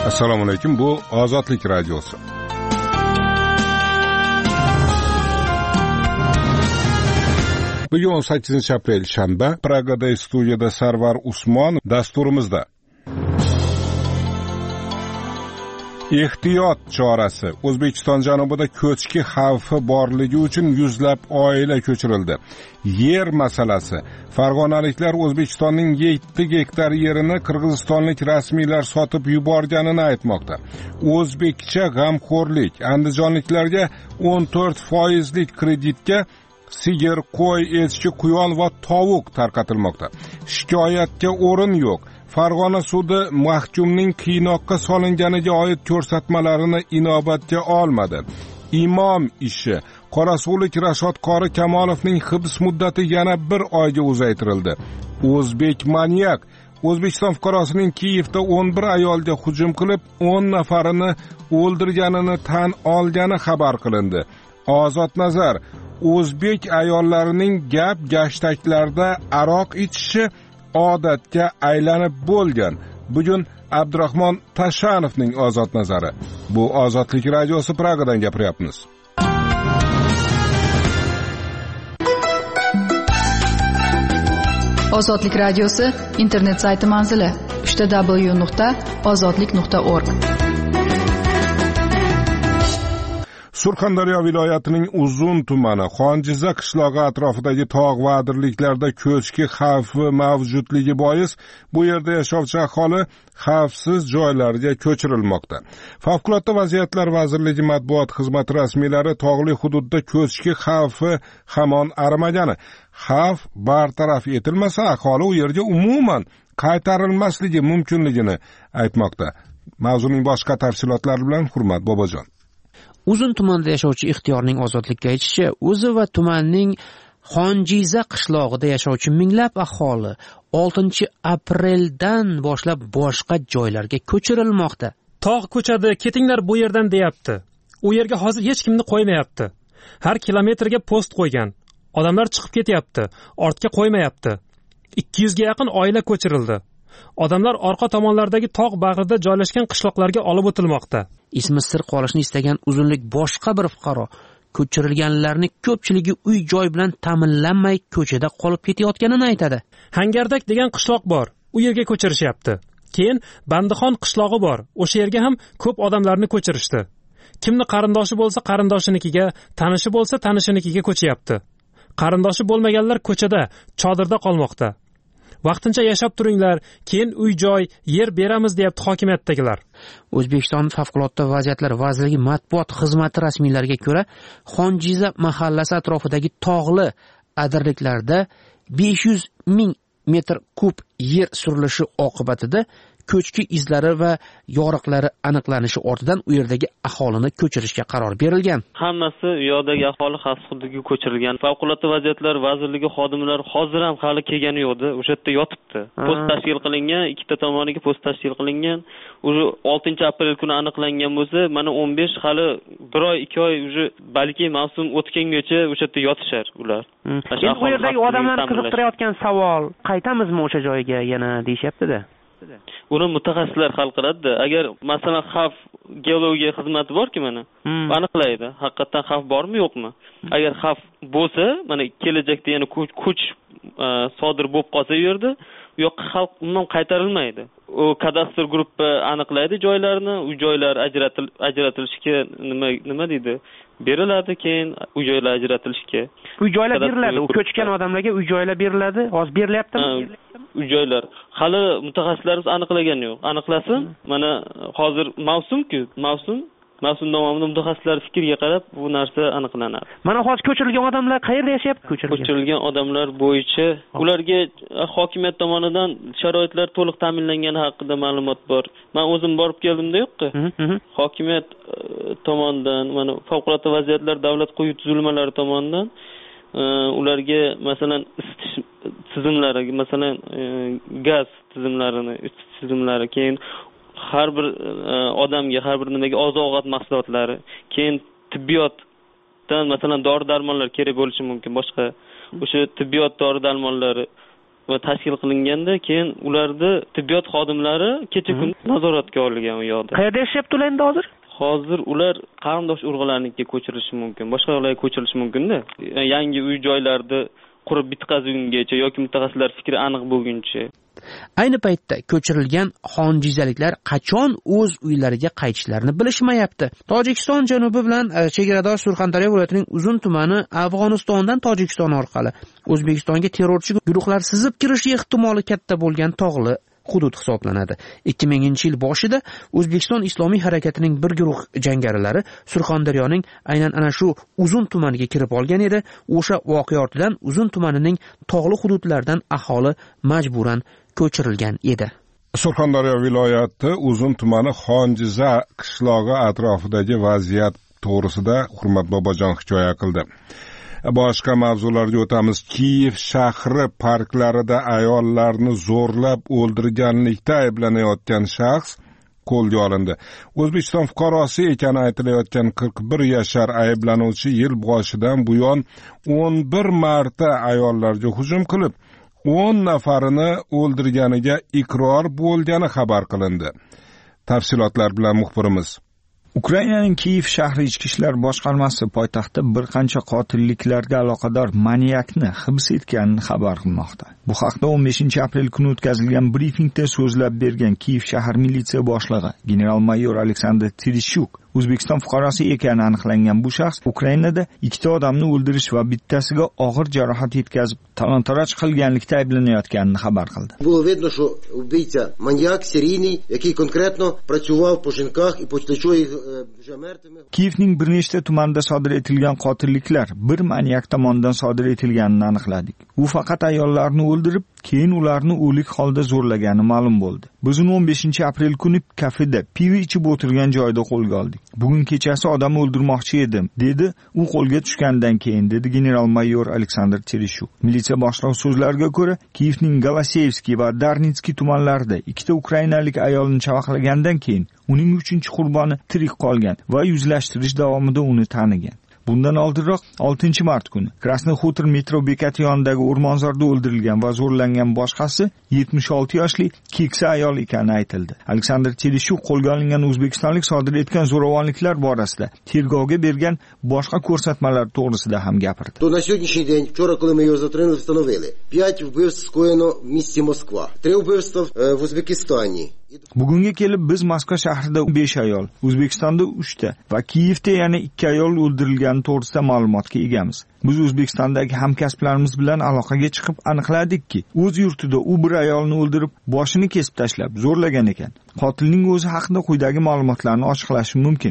Assalomu alaykum. Bu Ozodlik radiosi. Bugun 18-aprel shanba. Pragada studiyada Sarvar Usmon dasturimizda. Ehtiyot chorasi. O'zbekiston janubida ko'chki xavfi borligi uchun yuzlab oila ko'chirildi. Yer masalasi. Farg'onaliklar O'zbekistonning 7 gektar yerini qirg'izistonlik rasmiylar sotib yuborganini aytmoqda. O'zbekcha g'amxo'rlik. Andijonliklarga 14% kreditga sigir, qo'y, echki, quyon va tovuq tarqatilmoqda. Shikoyatga o'rin yo'q. Farg'ona sudi mahkumning qiynoqqa solinganiga oid ko'rsatmalarini inobatga olmadi. Imom ishi. Qorasuvlik Rashod Qori Kamolovning hibs muddati yana 1 oyga uzaytirildi. O'zbek manyak. O'zbekiston fuqarosining Kiyevda 11 ayolga hujum qilib, 10 nafarini o'ldirganini tan olgani xabar qilindi. Ozod nazar. O'zbek ayollarining gap-gashtaklarda aroq ichishi odatga aylanib bo'lgan. Bugun Abdurahmon Tashanovning ozod nazari. Bu Ozodlik radiosi, Pragadan gapiryapmiz. Ozodlik radiosi internet sayti manzili www.ozodlik.org. Surxondaryo viloyatining Uzun tumani Xonjiza qishlog'i atrofidagi tog' va adirliklarda ko'chki xavfi mavjudligi bois bu yerda yashovchi aholi xavfsiz joylarga ko'chirilmoqda. Favqulodda vaziyatlar vazirligi matbuot xizmati rasmiylari tog'li hududda ko'chki xavfi hamon arimagani, xavf bartaraf etilmasa aholi u yerga umuman qaytarilmasligi mumkinligini aytmoqda. Mavzuning boshqa tafsilotlari bilan Hurmat Bobojon. Uzun tumanida yashovchi Ixtiyorning ozodlikka aytishicha, o'zi va tumanning Xonjiza qishlog'ida yashovchi minglab aholi 6-apreldan boshlab boshqa joylarga ko'chirilmoqda. Tog' ko'chadi, ketinglar bu yerdan deyapti. U yerga hozir hech kimni qo'ymayapti. Har kilometrga post qo'ygan. Odamlar chiqib ketyapti, ortga qo'ymayapti. 200 ga yaqin oila ko'chirildi. Odamlar orqa tomonlardagi tog' bag'rida joylashgan qishloqlarga olib o'tilmoqda. Ismi sir qolishni istagan uzunlik boshqa bir fuqaro ko'chirilganlarning ko'pchiligi uy-joy bilan ta'minlanmay ko'chada qolib ketayotganini aytadi. Hangardak degan qishloq bor, u yerga ko'chirishyapti. Keyin Bandixon qishlog'i bor, o'sha yerga ham ko'p odamlarni ko'chirishdi. Kimni qarindoshi bo'lsa qarindoshinikiga, tanishi bo'lsa tanishinikiga ko'chyapti. Qarindoshi bo'lmaganlar ko'chada, chodirda qolmoqda. Vaqtincha yashab turinglar, keyin uy-joy, yer beramiz deyapti hokimiyatdagilar. O'zbekiston Favqulodda vaziyatlar vazirligi matbuot xizmati rasmiylariga ko'ra, Xonjiza mahallasi atrofidagi tog'li adirliklarda 500 ming metr kub yer surilishi oqibatida ko'chki izlari va yoriqlari aniqlanishi ortidan u yerdagi aholini ko'chirishga qaror berilgan. Hammasi u yerdagi aholi xavfsiz hududga ko'chirilgan. Favqulodda vaziyatlar vazirligi xodimlari hozir ham hali kelgani yo'qdi. O'sha yerda yotibdi. Post tashkil qilingan, ikkita tomoniga post tashkil qilingan. O'sha 6-aprel kuni aniqlangan bo'lsa, mana 15 hali 1 oy, 2 oy o'sha balki mavsum o'tgangacha o'sha yerda yotishar ular. Endi bu yerdagi odamlar qiziqtirayotgan savol, qaytamizmi o'sha joyga yana deyapti-da. Uni mutaxassislar hal qiladi. Agar masalan xavf geologiya xizmati borki mana aniqlaydi. Haqiqatan xavf bormi yo'qmi? Agar xavf bo'lsa, mana kelajakda yana kuch sodir bo'lib qolsa u yerda, u yoqqa xalq umuman qaytarilmaydi. O kadastr guruhi aniqlaydi joylarni, u joylar ajratilishga nima deydi? Beriladi, keyin uy joylar ajratilishga. Uy joylar beriladi, u ko'chgan odamlarga uy joylar beriladi. Hozir berilyaptimi? Uy joylar hali mutaxassislarimiz aniqlagan yo'q. Aniqlasin. Mana hozir mavsum-ku, mavsum davomida mutaxassislar fikriga qarab bu narsa aniqlanadi. Mana hozir ko'chirilgan odamlar qayerda yashayapti? Ko'chirilgan odamlar bo'yicha ularga hokimiyat tomonidan sharoitlar to'liq ta'minlangani haqida ma'lumot bor. Men o'zim borib keldim-da yo'qqa. Hokimiyat tomonidan, mana favqulodda vaziyatlar davlat quyi tuzilmalari tomonidan ularga masalan isitish tizimlari, masalan gaz tizimlari, keyin har bir odamga, har bir nimaga oziq-ovqat mahsulotlari, keyin tibbiyotdan masalan dori-darmonlar kerak bo'lishi mumkin, boshqa o'sha tibbiyot dori-darmonlari va tashkil qilinganda keyin ularni tibbiyot xodimlari kecha-kunduz nazoratga olingan u yoqda. Qayerda yashayapti ular endi hozir? Hozir ular qarindosh urug'larnikiga ko'chirilishi mumkin, boshqa joylarga ko'chirilishi mumkin-da. Yangi uy joylarni qurib bitkazgungacha yoki mutaxassislar fikri aniq bo'lguncha. Ayni paytda ko'chirilgan xonjizaliklar qachon o'z uylariga qaytishlarini bilishmayapti. Tojikiston janubi bilan chegaradosh Surxondaryo viloyatining Uzun tumani Afg'onistondan Tojikiston orqali O'zbekistonga terrorchi guruhlar sizib kirishi ehtimoli katta bo'lgan tog'li hudud hisoblanadi. 2000-yil boshida O'zbekiston Islomiy harakatining bir guruh jangarilari Surxondaryoning aynan ana shu Uzun tumaniga kirib olgan edi. O'sha voqea ortidan Uzun tumanining tog'li hududlaridan aholi majburan ko'chirilgan edi. Surxondaryo viloyati Uzun tumani Xonjiza qishlog'i atrofidagi vaziyat to'g'risida Hurmat Bobojon hikoya qildi. Boshqa mavzularga o'tamiz. Kiyev shahri parklarida ayollarni zo'rlab o'ldirganlikda ayblanayotgan shaxs qo'lga olindi. O'zbekiston fuqarosi ekani aytilayotgan 41 yashar ayblanuvchi yil boshidan buyon 11 marta ayollarga hujum qilib, 10 nafarini o'ldirganiga iqror bo'lgani xabar qilindi. Tafsilotlar bilan muxbirimiz. Ukrainaning Kiyev shahri ichki ishlar boshqarmasi poytaxtda bir qancha qotilliklarga aloqador maniakni hibs etganini xabar qilmoqda. Bu haqda 15-aprel kuni o'tkazilgan brifingda so'zlab bergan Kiyev shahar militsiya boshlig'i general-mayor Aleksandr Tereshuk O'zbekiston fuqarosi ekani aniqlangan bu shaxs Ukrainada 2 odamni o'ldirish va bittasiga og'ir jarohat yetkazib, talon-taroj qilganlikda ayblanayotganini xabar qildi. Було видно, що вбивця маньяк серійний, який конкретно працював по жінках і по їх вже мертвими. Kiyevning bir nechta tumanida sodir etilgan qotilliklar bir manyak tomonidan sodir etilganini aniqladik. U faqat ayollarni o'ldirib, keyin ularni o'lik holda zo'rlagani ma'lum bo'ldi. Biz uni 15-aprel kuni kafeda pivo ichib o'tirgan joyda qo'lga oldik. Bugun kechasi odam o'ldirmoqchi edim, dedi u qo'lga tushgandan keyin, dedi general-mayor Aleksandr Tereshuk. Militsiya boshlig'i so'zlariga ko'ra, Kiyevning Galasevskiy va Darnitskiy tumanlarida 2 ukrainalik ayolni chavaqlagandan keyin uning 3-qurboni tirik qolgan va yuzlashtirish davomida uni tanigan. Bundan oldinroq 6-mart kuni Krasnoxutor metro bekati yonidagi o'rmonzorda o'ldirilgan va zo'rlangan boshqasi 76 yoshli keksa ayol ekani aytildi. Aleksandr Tereshuk qo'lga olingan o'zbekistonlik sodir etgan zo'ravonliklar borasida tergovga bergan boshqa ko'rsatmalar to'g'risida ham gapirdi. То на сьогоднішній день, вчора, коли ми його затримали, встановили 5 вбивств скоєно в місті Москва, 3 вбивства в Узбекистані. Bugunga kelib biz Moskva shahrida 5 ayol, O'zbekistonda 3 ta va Kiyevda yana 2 ayol o'ldirilgani to'g'risida ma'lumotga egamiz. Biz O'zbekistondagi hamkasblarimiz bilan aloqaga chiqib aniqladikki, o'z yurtida u bir ayolni o'ldirib, boshini kesib tashlab zo'rlagan ekan. Qotilning o'zi haqida quyidagi ma'lumotlarni ochiqlashim mumkin.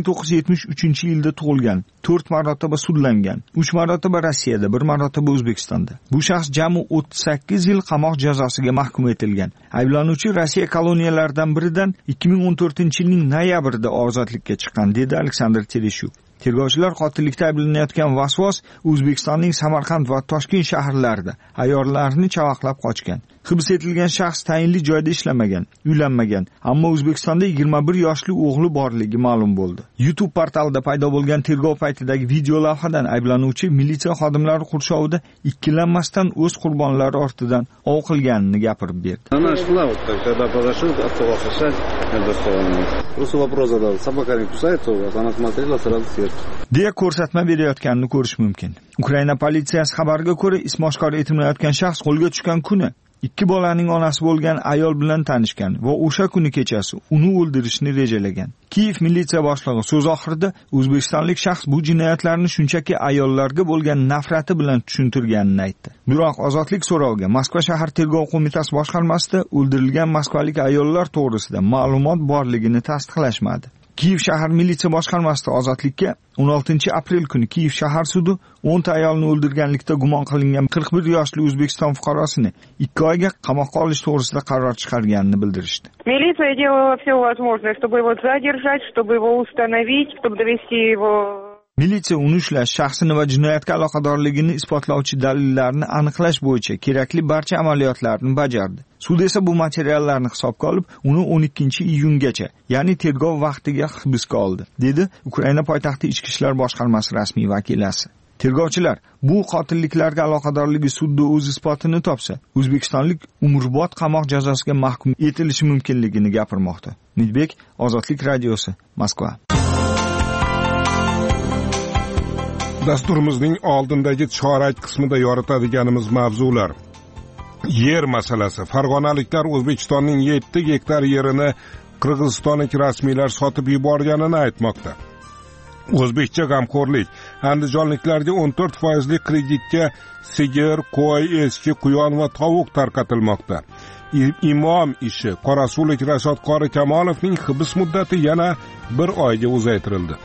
1973-yilda tug'ilgan, 4 marotaba sudlangan, 3 marotaba Rossiyada, 1 marotaba O'zbekistonda. Bu shaxs jami 38 yil qamoq jazosiga mahkum etilgan. Ayblanuvchi Rossiya koloniyalaridan biridan 2014-yilning noyabrida ozodlikka chiqqan, dedi Aleksandr Tereshuk. Tergovchilar qotillikda ayblanayotgan vasvos O'zbekistonning Samarqand va Toshkent shaharlarida ayollarni chavaqlab qochgan. Hibs etilgan shaxs tayinli joyda ishlamagan, uylanmagan, ammo O'zbekistonda 21 yoshli o'g'li borligi ma'lum bo'ldi. YouTube portalida paydo bo'lgan tergov paytidagi video lavhadan ayblanuvchi militsiya xodimlari qurshovida ikkilanmasdan o'z qurbonlari ortidan ov qilganini gapirib berdi. Она шла, вот когда подошел, отцова сосать, я достал. Просто вопрос задал, собака не кусается у вас? Она смотрела сразу сердце. deya ko'rsatma berayotganini ko'rish mumkin. Ukraina politsiyasi xabariga ko'ra, ismi oshkor etilmayotgan shaxs qo'lga tushgan kuni 2 bolaning onasi bo'lgan ayol bilan tanishgan va o'sha kuni kechasi uni o'ldirishni rejalagan. Kiyev militsiya boshlig'i so'z oxirida o'zbekistonlik shaxs bu jinoyatlarni shunchaki ayollarga bo'lgan nafrati bilan tushuntirganini aytdi. Biroq ozodlik so'roviga Moskva shahar tergov qo'mitasi boshqarmasida o'ldirilgan moskvalik ayollar to'g'risida ma'lumot borligini tasdiqlashmadi. Kiyev shahar militsiya boshqarmasida ozodlikka 16-aprel kuni Kiyev shahar sudi 10 ta ayolni o'ldirganlikda gumon qilingan 41 yoshli O'zbekiston fuqarosini 2 oyga qamoqqa olish to'g'risida qaror chiqarganini bildirishdi. Милиция делала все возможное, чтобы его задержать, чтобы его установить, чтобы довести его. Militsiya uni ushlash, shaxsini va jinoyatga aloqadorligini isbotlovchi dalillarni aniqlash bo'yicha kerakli barcha amaliyotlarni bajardi. Sud esa bu materiallarni hisobga olib, uni 12-iyungacha, ya'ni tergov vaqtiga hibsga oldi, dedi Ukraina poytaxti ichki ishlar boshqarmasi rasmiy vakilasi. Tergovchilar bu qotilliklarga aloqadorligi sudda o'z isbotini topsa, o'zbekistonlik umrbod qamoq jazosiga mahkum etilishi mumkinligini gapirmoqda. Nidbek, Ozodlik radiosi, Moskva. Dasturimizning oldindagi chorak qismida yoritadiganimiz mavzular: yer masalasi. Farg'onaliklar O'zbekistonning 7 gektar yerini qirg'izistonlik rasmiylar sotib yuborganini aytmoqda. O'zbekcha g'amxo'rlik. Andijonliklarga 14% kreditga sigir, qo'y, echki, quyon va tovuq tarqatilmoqda. Imom ishi. Qorasulik Rashod qori Kamolovning hibs muddati yana 1 oyga uzaytirildi.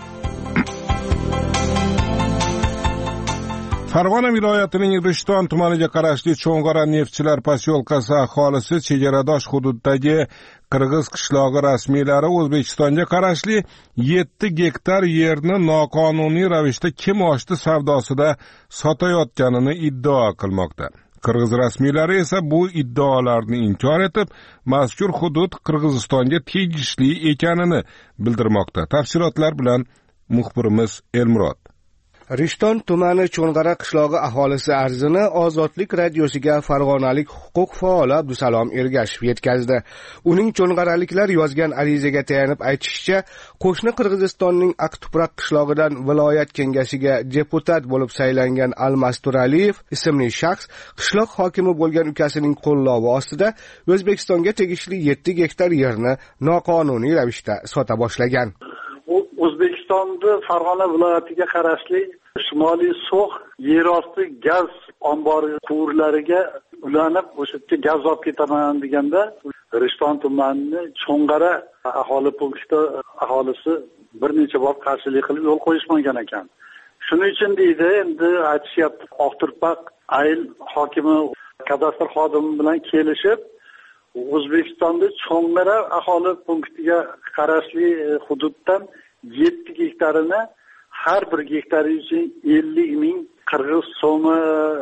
Farg'ona viloyatining Rishton tumaniga qarashli Cho'ng'ara neftchilar posyolkasi aholisi chegaradosh hududdagi qirg'iz qishlog'i rasmiylari O'zbekistonga qarashli 7 gektar yerni noqonuniy ravishda kim oshdi savdosida sotayotganini iddao qilmoqda. Qirg'iz rasmiylari esa bu iddaolarni inkor etib, mazkur hudud Qirg'izistonga tegishli ekanini bildirmoqda. Tafsilotlar bilan muxbirimiz Elmurod. Rishton tumani Cho'ng'ara qishlog'i aholisi arzini Ozodlik radiosiga farg'onalik huquq faoli Abdusalom Ergashev yetkazdi. Uning cho'ng'araliklar yozgan arizaga tayanib aytishicha, qo'shni Qirg'izistonning Aqtuproq qishlog'idan viloyat kengashiga deputat bo'lib saylangan Almastur Aliyev ismli shaxs qishloq hokimi bo'lgan ukasining qo'llovi ostida O'zbekistonga tegishli 7 gektar yerni noqonuniy ravishda sota boshlagan. O'zbekistonda Farg'ona viloyatiga qarashli Shimoliy So'x yerosti gaz ombori quvurlariga ulanib, o'sha yerga gaz olib ketaman deganda, Rishton tumanining Cho'ng'ara aholi punkti aholisi bir necha bor qarshilik qilib yo'l qo'yishmagan ekan. Shuning uchun deydi, endi aytishyapti, Oqturpoq ayil hokimi kadastr xodimi bilan kelishib, O'zbekistonda Cho'ng'ara aholi punktiga qarashli hududdan 7 gektarini har bir gektari uchun 50,000 qirg'iz so'mi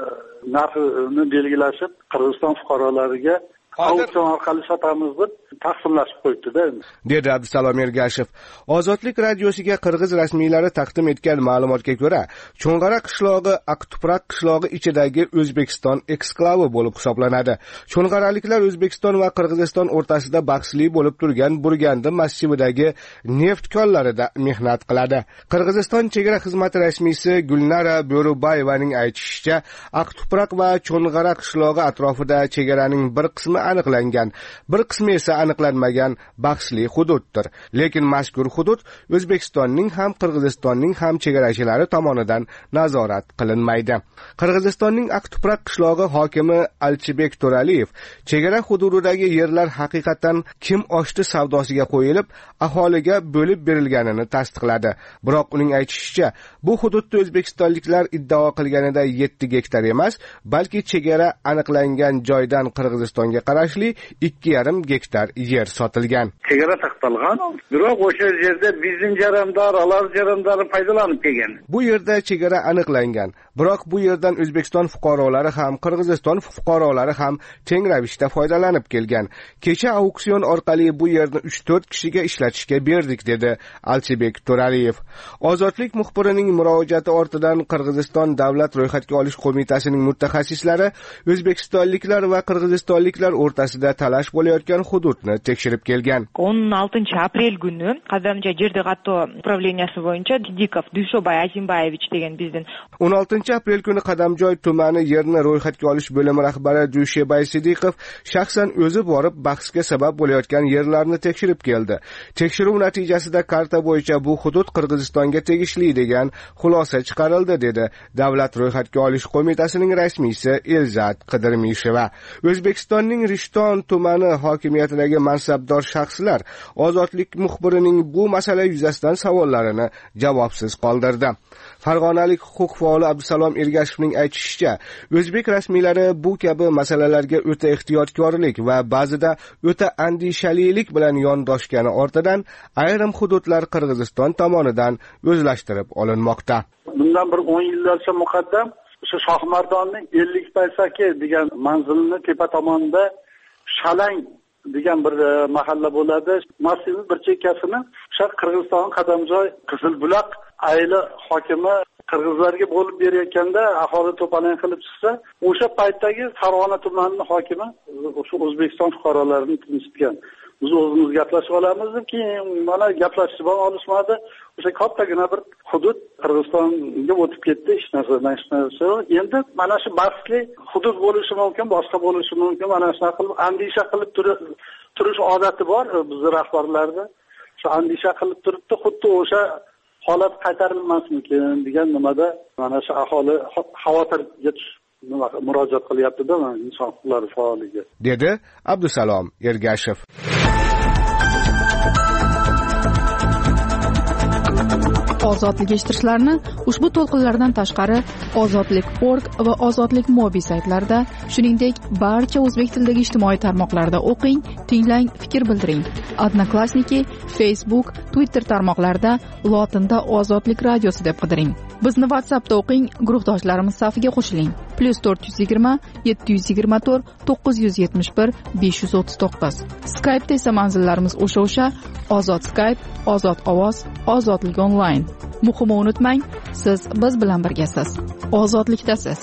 narxini belgilashib, Qirg'iziston fuqarolariga auksion orqali sotamiz deb taqsimlashib qo'yibdi-da, dedi Abdusalom Ergashev. Ozodlik radiosiga qirg'iz rasmiylari taqdim etgan ma'lumotga ko'ra, Cho'ng'ara qishlog'i Aqtuproq qishlog'i ichidagi O'zbekiston eksklavi bo'lib hisoblanadi. Cho'ng'araliklar O'zbekiston va Qirg'iziston o'rtasida bahsli bo'lib turgan Burgandi massividagi neft konlarida mehnat qiladi. Qirg'iziston chegara xizmati rasmiysi Gulnara Bo'rubayevaning aytishicha, Aqtuproq va Cho'ng'ara qishlog'i atrofida chegaraning bir qismi aniqlangan, bir qismi esa aniqlanmagan bahsli hududdir. Lekin mazkur hudud O'zbekistonning ham Qirg'izistonning ham chegarachilari tomonidan nazorat qilinmaydi. Qirg'izistonning Aqtuproq qishlog'i hokimi Alchibek To'raliyev chegara hududidagi yerlar haqiqatan kim oshdi savdosiga qo'yilib, aholiga bo'lib berilganini tasdiqladi. Biroq uning aytishicha, bu hududda o'zbekistonliklar iddao qilganida 7 gektar emas, balki chegara aniqlangan joydan Qirg'izistonga qarashli 2,5 gektar yer sotilgan. Chegara taqtalgan, biroq o'sha yerda bizning jarandor, alar jarandori foydalanib kelgan. Bu yerda chegara aniqlangan, biroq bu yerdan O'zbekiston fuqarolari ham, Qirg'iziston fuqarolari ham teng ravishda foydalanib kelgan. Kecha auksion orqali bu yerni 3-4 kishiga ishlatishga berdik, dedi Alchibek To'raliyev. Ozodlik muxbirining murojaati ortidan Qirg'iziston davlat ro'yxatga olish qo'mitasining mutaxassislari o'zbekistonliklar va qirg'izistonliklar o'rtasida talash bo'layotgan hududni tekshirib kelgan. 16-aprel kuni Qadamjoy Jerdag'ato upravleniyasi bo'yicha Didikov Dushoboy Azimbayevich degan bizning 16-aprel kuni Qadamjoy tumani yerni ro'yxatga olish bo'limi rahbari Dushoboy Siddiqov shaxsan o'zi borib bahsga sabab bo'layotgan yerlarni tekshirib keldi. Tekshiruv natijasida karta bo'yicha bu hudud Qirg'izistonga tegishli degan xulosa chiqarildi, dedi davlat ro'yxatga olish qo'mitasining rasmiysi Elzat Qidirmisheva. O'zbekistonning Rishton tumani hokimiyatidagi mansabdor shaxslar Ozodlik muxbirining bu masala yuzasidan savollarini javobsiz qoldirdi. Farg'onalik huquq faoli Abdusalom Ergashevning aytishicha, o'zbek rasmiylari bu kabi masalalarga o'ta ehtiyotkorlik va ba'zida o'ta andishalilik bilan yondoshgani ortidan ayrim hududlar Qirg'iziston tomonidan o'zlashtirib olinmoqda. Bundan bir 10 yillarcha muqaddam o'sha Shohmardonning 50 paysaki degan manzilni tepa tomonda Shalang degan bir mahalla bo'ladi. Massivning bir chekkasini o'sha Qirg'iziston Qadamjoy Qizilbuloq ayli hokimi qirg'izlarga bo'lib berayotganda aholi to'polon qilib chiqsa, o'sha paytdagi Farg'ona tumanining hokimi o'sha O'zbekiston fuqarolarini tinchitgan. Biz o'zimiz gaplashib olamiz deb, keyin mana gaplashib olishmadi. O'sha kattagina bir hudud Qirg'izistonga o'tib ketdi, hech narsa. Endi mana shu bahsli hudud bo'lishi mumkin, boshqa bo'lishi mumkin. Mana shunaqa qilib andisha qilib turish odati bor bizning rahbarlarda. Shu andisha qilib turibdi, xuddi o'sha holat qaytarilmasmikin degan nimada mana shu aholi xavotirga murojaat qilyapti-da, inson huquqlari faoliga, dedi Abdusalom Ergashev. Ozodlik eshittirishlarni ushbu to'lqinlardan tashqari ozodlik.org va ozodlik mobil saytlarida, shuningdek barcha o'zbek tilidagi ijtimoiy tarmoqlarda o'qing, tinglang, fikr bildiring. Odnoklassniki, Facebook, Twitter tarmoqlarida lotinda Ozodlik radiosi deb qidiring. Bizni WhatsAppda o'qing, guruhdoshlarimiz safiga qo'shiling. +420 724 971 539. Skype'da esa manzillarimiz o'sha Ozod Skype, Ozod ovoz, Ozodlik onlayn. Muhimi unutmang, siz biz bilan birgasiz. Ozodlikdasiz.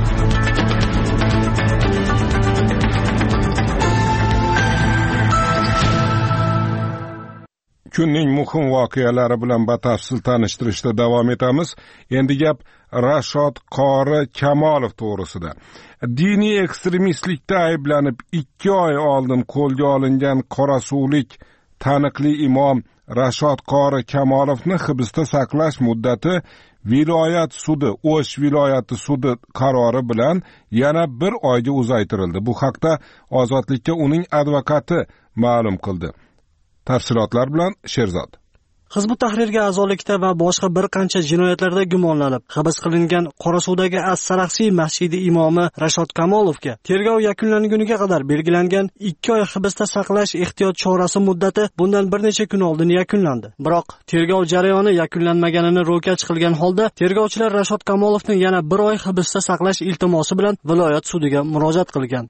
Kunning muhim voqealari bilan batafsil tanishtirishda davom etamiz. Endi gap Rashod Qori Kamolov to'g'risida. Diniy ekstremistlikda ayblanib 2 oy oldin qo'lga olingan qorasuvlik taniqli imom Rashod Qori Kamolovni hibsda saqlash muddati viloyat sudi, O'sh viloyati sudi qarori bilan yana 1 oyga uzaytirildi. Bu haqda Ozodlikka uning advokati ma'lum qildi. Tafsilotlar bilan Sherzod. Hizb ut-Tahrirga a'zolikda va boshqa bir qancha jinoyatlarda gumonlanib hibs qilingan Qorasuvdagi As-Saraxsiy masjidi imomi Rashod Kamolovga tergov yakunlanguniga qadar belgilangan 2 oy hibsda saqlash ehtiyot chorasi muddati bundan bir necha kun oldin yakunlandi. Biroq tergov jarayoni yakunlanmaganini ro'kach qilgan holda tergovchilar Rashod Kamolovni yana 1 oy hibsda saqlash iltimosi bilan viloyat sudiga murojaat qilgan.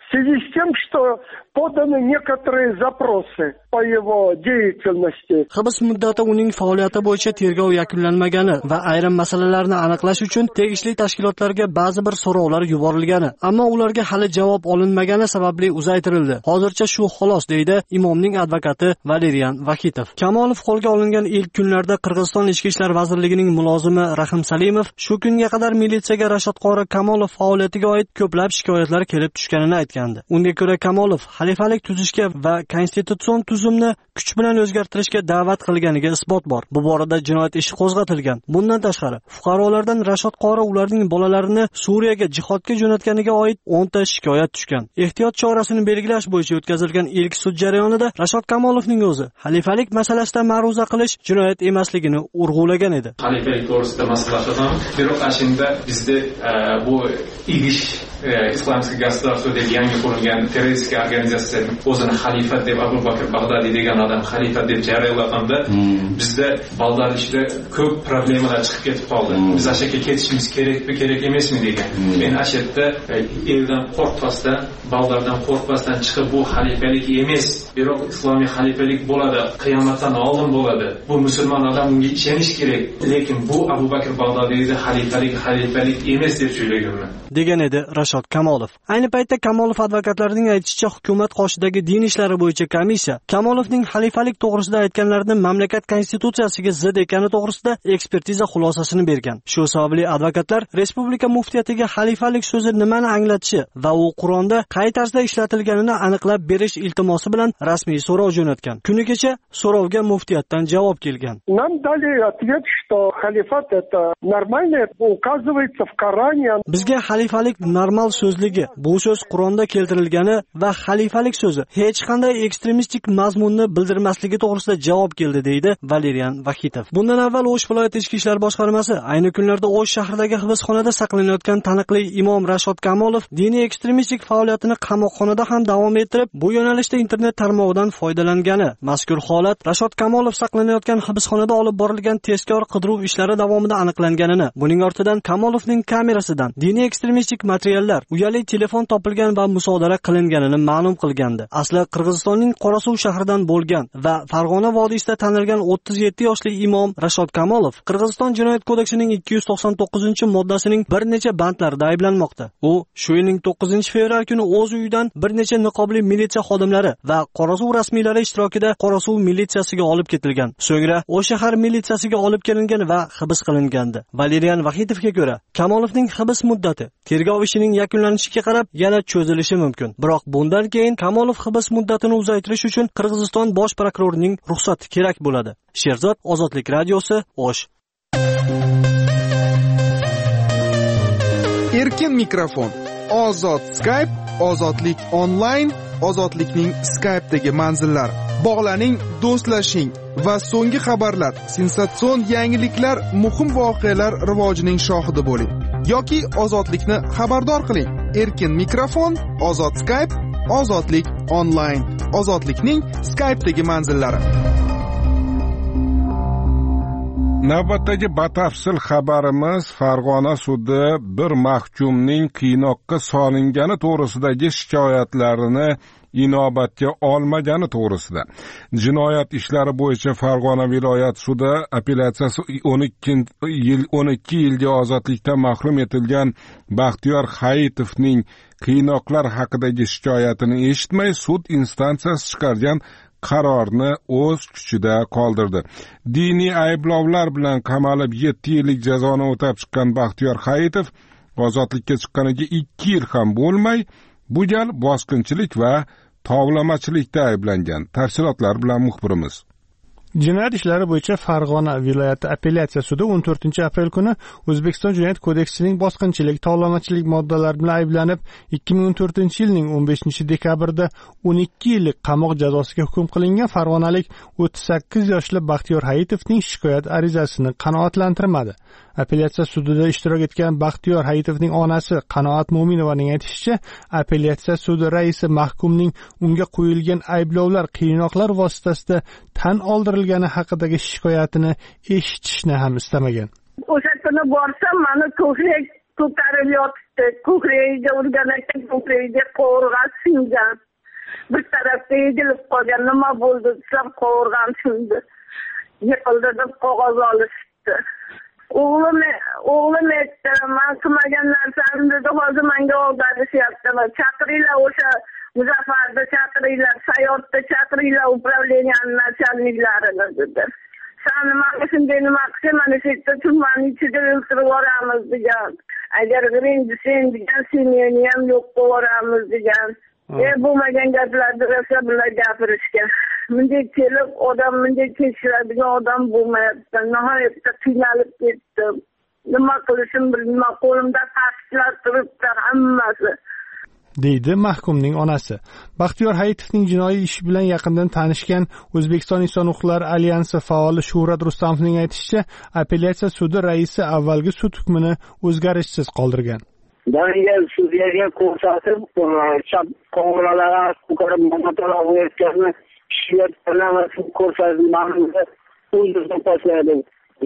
Поданы некоторые запросы по его деятельности. Hibs muddati uning faoliyati bo'yicha tergov yakunlanmagani va ayrim masalalarni aniqlash uchun tegishli tashkilotlarga ba'zi bir so'rovlar yuborilgani, ammo ularga hali javob olinmagani sababli uzaytirildi. Hozircha shu xolos, deydi imomning advokati Valerian Vakitov. Kamolov qo'lga olingan ilk kunlarda Qirg'iziston Ichki ishlar vazirligining mulozimi Rahim Salimov shu kunga qadar militsiyaga Rashod Qori Kamolov faoliyatiga oid ko'plab shikoyatlar kelib tushganini aytgandi. Unga ko'ra Kamolov xalifalik tuzishga va konstitutsion tuzumni kuch bilan o'zgartirishga da'vat qilganiga isbot bor. Bu borada jinoyat ishi qo'zg'atilgan. Bundan tashqari, fuqarolardan Rashod Qori ularning bolalarini Suriyaga jihodga jo'natganiga oid 10 ta shikoyat tushgan. Ehtiyot chorasini belgilash bo'yicha o'tkazilgan ilk sud jarayonida Rashod Kamolovning o'zi xalifalik masalasida ma'ruza qilish jinoyat emasligini urg'ulagan edi. Xalifalik to'g'risida maslahatlar, biroq ashunda bizda bu IGISH Islomskiy государстводagi yangi qurilgan terroristik organizatsiya o'zini xalifa deb Abu Bakr Bag'dodiy degan odam xalifa deb jarayonlaganda bizda baldar ichida ko'p problemalar chiqib ketib qoldi. Biz ashaka ketishimiz kerakmi, kerak emasmi degan. Men ashakda eldan qo'rqmasdan, baldardan qo'rqmasdan chiqib bu xalifalik emas, biroq islomiy xalifalik bo'ladi, qiyomatdan oldin bo'ladi. Bu musulmon odam unga ishonish kerak. Lekin bu Abu Bakr Bag'dodiyning xalifalik emas deb o'ylaganman. degan edi Rashod Kamolov. Ayni paytda Kamolov advokatlarining aytishicha, hukumat qoshidagi din ishlari bo'yicha komissiya Kamolovning xalifalik to'g'risida aytganlarini mamlakat konstitutsiyasiga zid ekani to'g'risida ekspertiza xulosasini bergan. Shu sababli advokatlar respublika muftiyatiga xalifalik so'zi nimani anglatishi va u Qur'onda qay tarzda ishlatilganini aniqlab berish iltimosi bilan rasmiy so'rov jo'natgan. Kuni kecha so'rovga muftiyatdan javob kelgan. Нам дали ответ, что халифат это нормально, указывается в Коране. Bizga xalifalik normal so'zligi, bu so'z Qur'onda keltirilgani va xalifalik so'zi hech qanday ekstremistik mazmunni bildirmasligi to'g'risida javob keldi, deydi Valerian Vakitov. Bundan avval O'sh viloyat ichki ishlar boshqarmasi ayni kunlarda O'sh shahridagi hibsxonada saqlanayotgan taniqli imom Rashod Kamolov diniy ekstremistik faoliyatini qamoqxonada ham davom ettirib, bu yo'nalishda internet tarmog'idan foydalangani. Mazkur holat Rashod Kamolov saqlanayotgan hibsxonada olib borilgan tezkor qidiruv ishlari davomida aniqlanganini, buning ortidan Kamolovning kamerasidan diniy ekstremistik materiallar, uyali telefon topilgan va musodara qilinganini ma'lum qilgandi. Asli Qirg'izistonning Qorasuv shahridan bo'lgan va Farg'ona vodiysida tanilgan 37 yoshli imom Rashod Kamolov Qirg'iziston Jinoyat kodeksining 299-moddasining bir necha bandlarida ayblanmoqda. U shu yilning 9-fevral kuni o'z uyidan bir necha niqobli militsiya xodimlari va Qorasuv rasmiylari ishtirokida Qorasuv militsiyasiga olib ketilgan. So'ngra o'sha shahar militsiyasiga olib kelingan va hibs qilingandi. Valerian Vahidovga ko'ra, Kamolovning hibs muddati tergov ishining yakunlanishiga qarab yana cho'zilishi mumkin. Biroq bundan keyin Kamolov hibs muddatini uzaytirish uchun Qirg'iziston bosh prokurorining ruxsati kerak bo'ladi. Sherzod, Ozodlik radiosi, O'sh. Erkin mikrofon, ozod Skype, ozodlik onlayn, ozodlikning Skype'dagi manzillari. Bog'laning, do'stlashing va so'nggi xabarlar, sensatsion yangiliklar, muhim voqealar rivojining shohidi bo'ling. Yoki ozodlikni xabardor qiling. Erkin mikrofon, ozod Skype, ozodlik onlayn, ozodlikning Skype'dagi manzillari. Navbatdagi batafsil xabarimiz Farg'ona sudi bir mahkumning qiynoqqa solingani to'g'risidagi shikoyatlarini inobatga olmagani to'g'risida. Jinoyat ishlari bo'yicha Farg'ona viloyat sudi apellyatsiyasi 12 yilga ozodlikdan mahrum etilgan Baxtiyor Hayitovning qiynoqlar haqidagi shikoyatini eshitmay sud instansiyasi chiqargan qarorni o'z kuchida qoldirdi. Diniy ayblovlar bilan qamalib 7 yillik jazoni o'tab chiqqan Baxtiyor Hayitov ozodlikka chiqqaniga 2 yil ham bo'lmay, bu gal bosqinchilik va tovlamachilikda ayblangan. Tafsilotlar bilan muxbirimiz. Jinoyat ishlari bo'yicha Farg'ona viloyati apellyatsiya sudi 14-aprel kuni O'zbekiston Jinoyat kodeksining bosqinchilik, tovlamachilik moddalari bilan ayblanib, 2014-yilning 15-dekabrida 12 yillik qamoq jazosiga hukm qilingan farg'onalik 38 yoshli Baxtiyor Hayitovning shikoyat arizasini qanoatlantirmadi. Apellyatsiya sudida ishtirok etgan Baxtiyor Hayitovning onasi Qanoat Mo'minovaning aytishicha, apellyatsiya sudi raisi mahkumning unga qo'yilgan ayblovlar, qiynoqlar vositasida tan oldirilgani haqidagi shikoyatini eshitishni ham istamagan. O'sha kuni borsam, meni ko'krak ko'tarib yotibdi. Ko'kragiga urgan ekan, ko'kragiga qovurg'an singan. Bir tarafga egilib qolgan, nima bo'ldi desam, qovurg'an sindi. Yiqildi deb qog'oz olishdi. O'g'lim aytdi, men qilmagan narsamni dedi, hozir menga o'rgatishyapti. Chaqiringlar o'sha Muzaffarni chaqiringlar, Sayyodni chaqiringlar, upravleniyaning nachalniklarini dedi. Sen mana shunday nima qilsa, mana shu yerda turmaning ichida o'ltirib yuboramiz degan. Agar g'irinjisang degan, seni ham yo'q qilib yuboramiz degan. Bo'lmagan gaplarni rosa bilan gapirishgan. Bunday kelib, odam bunday kechiradigan odam bo'lmayapti. Nihoyatda qiynalib ketdim. Nima qilishim bilmay, qo'limda taqiqlar turibdi hammasi. deydi mahkumning onasi. Baxtiyor Hayitovning jinoiy ishi bilan yaqindan tanishgan O'zbekiston Inson huquqlari alyansi faoli Shuhrat Rustamovning aytishicha, apellyatsiya sudi raisi avvalgi sud hukmini o'zgarishsiz qoldirgan. Daniga sudyaga ko'rsatib, chap qo'ng'iroqlarga ko'karib monotola o'tganini ishlayotganini ko'rsatib, ma'lumotda o'zini tashladim.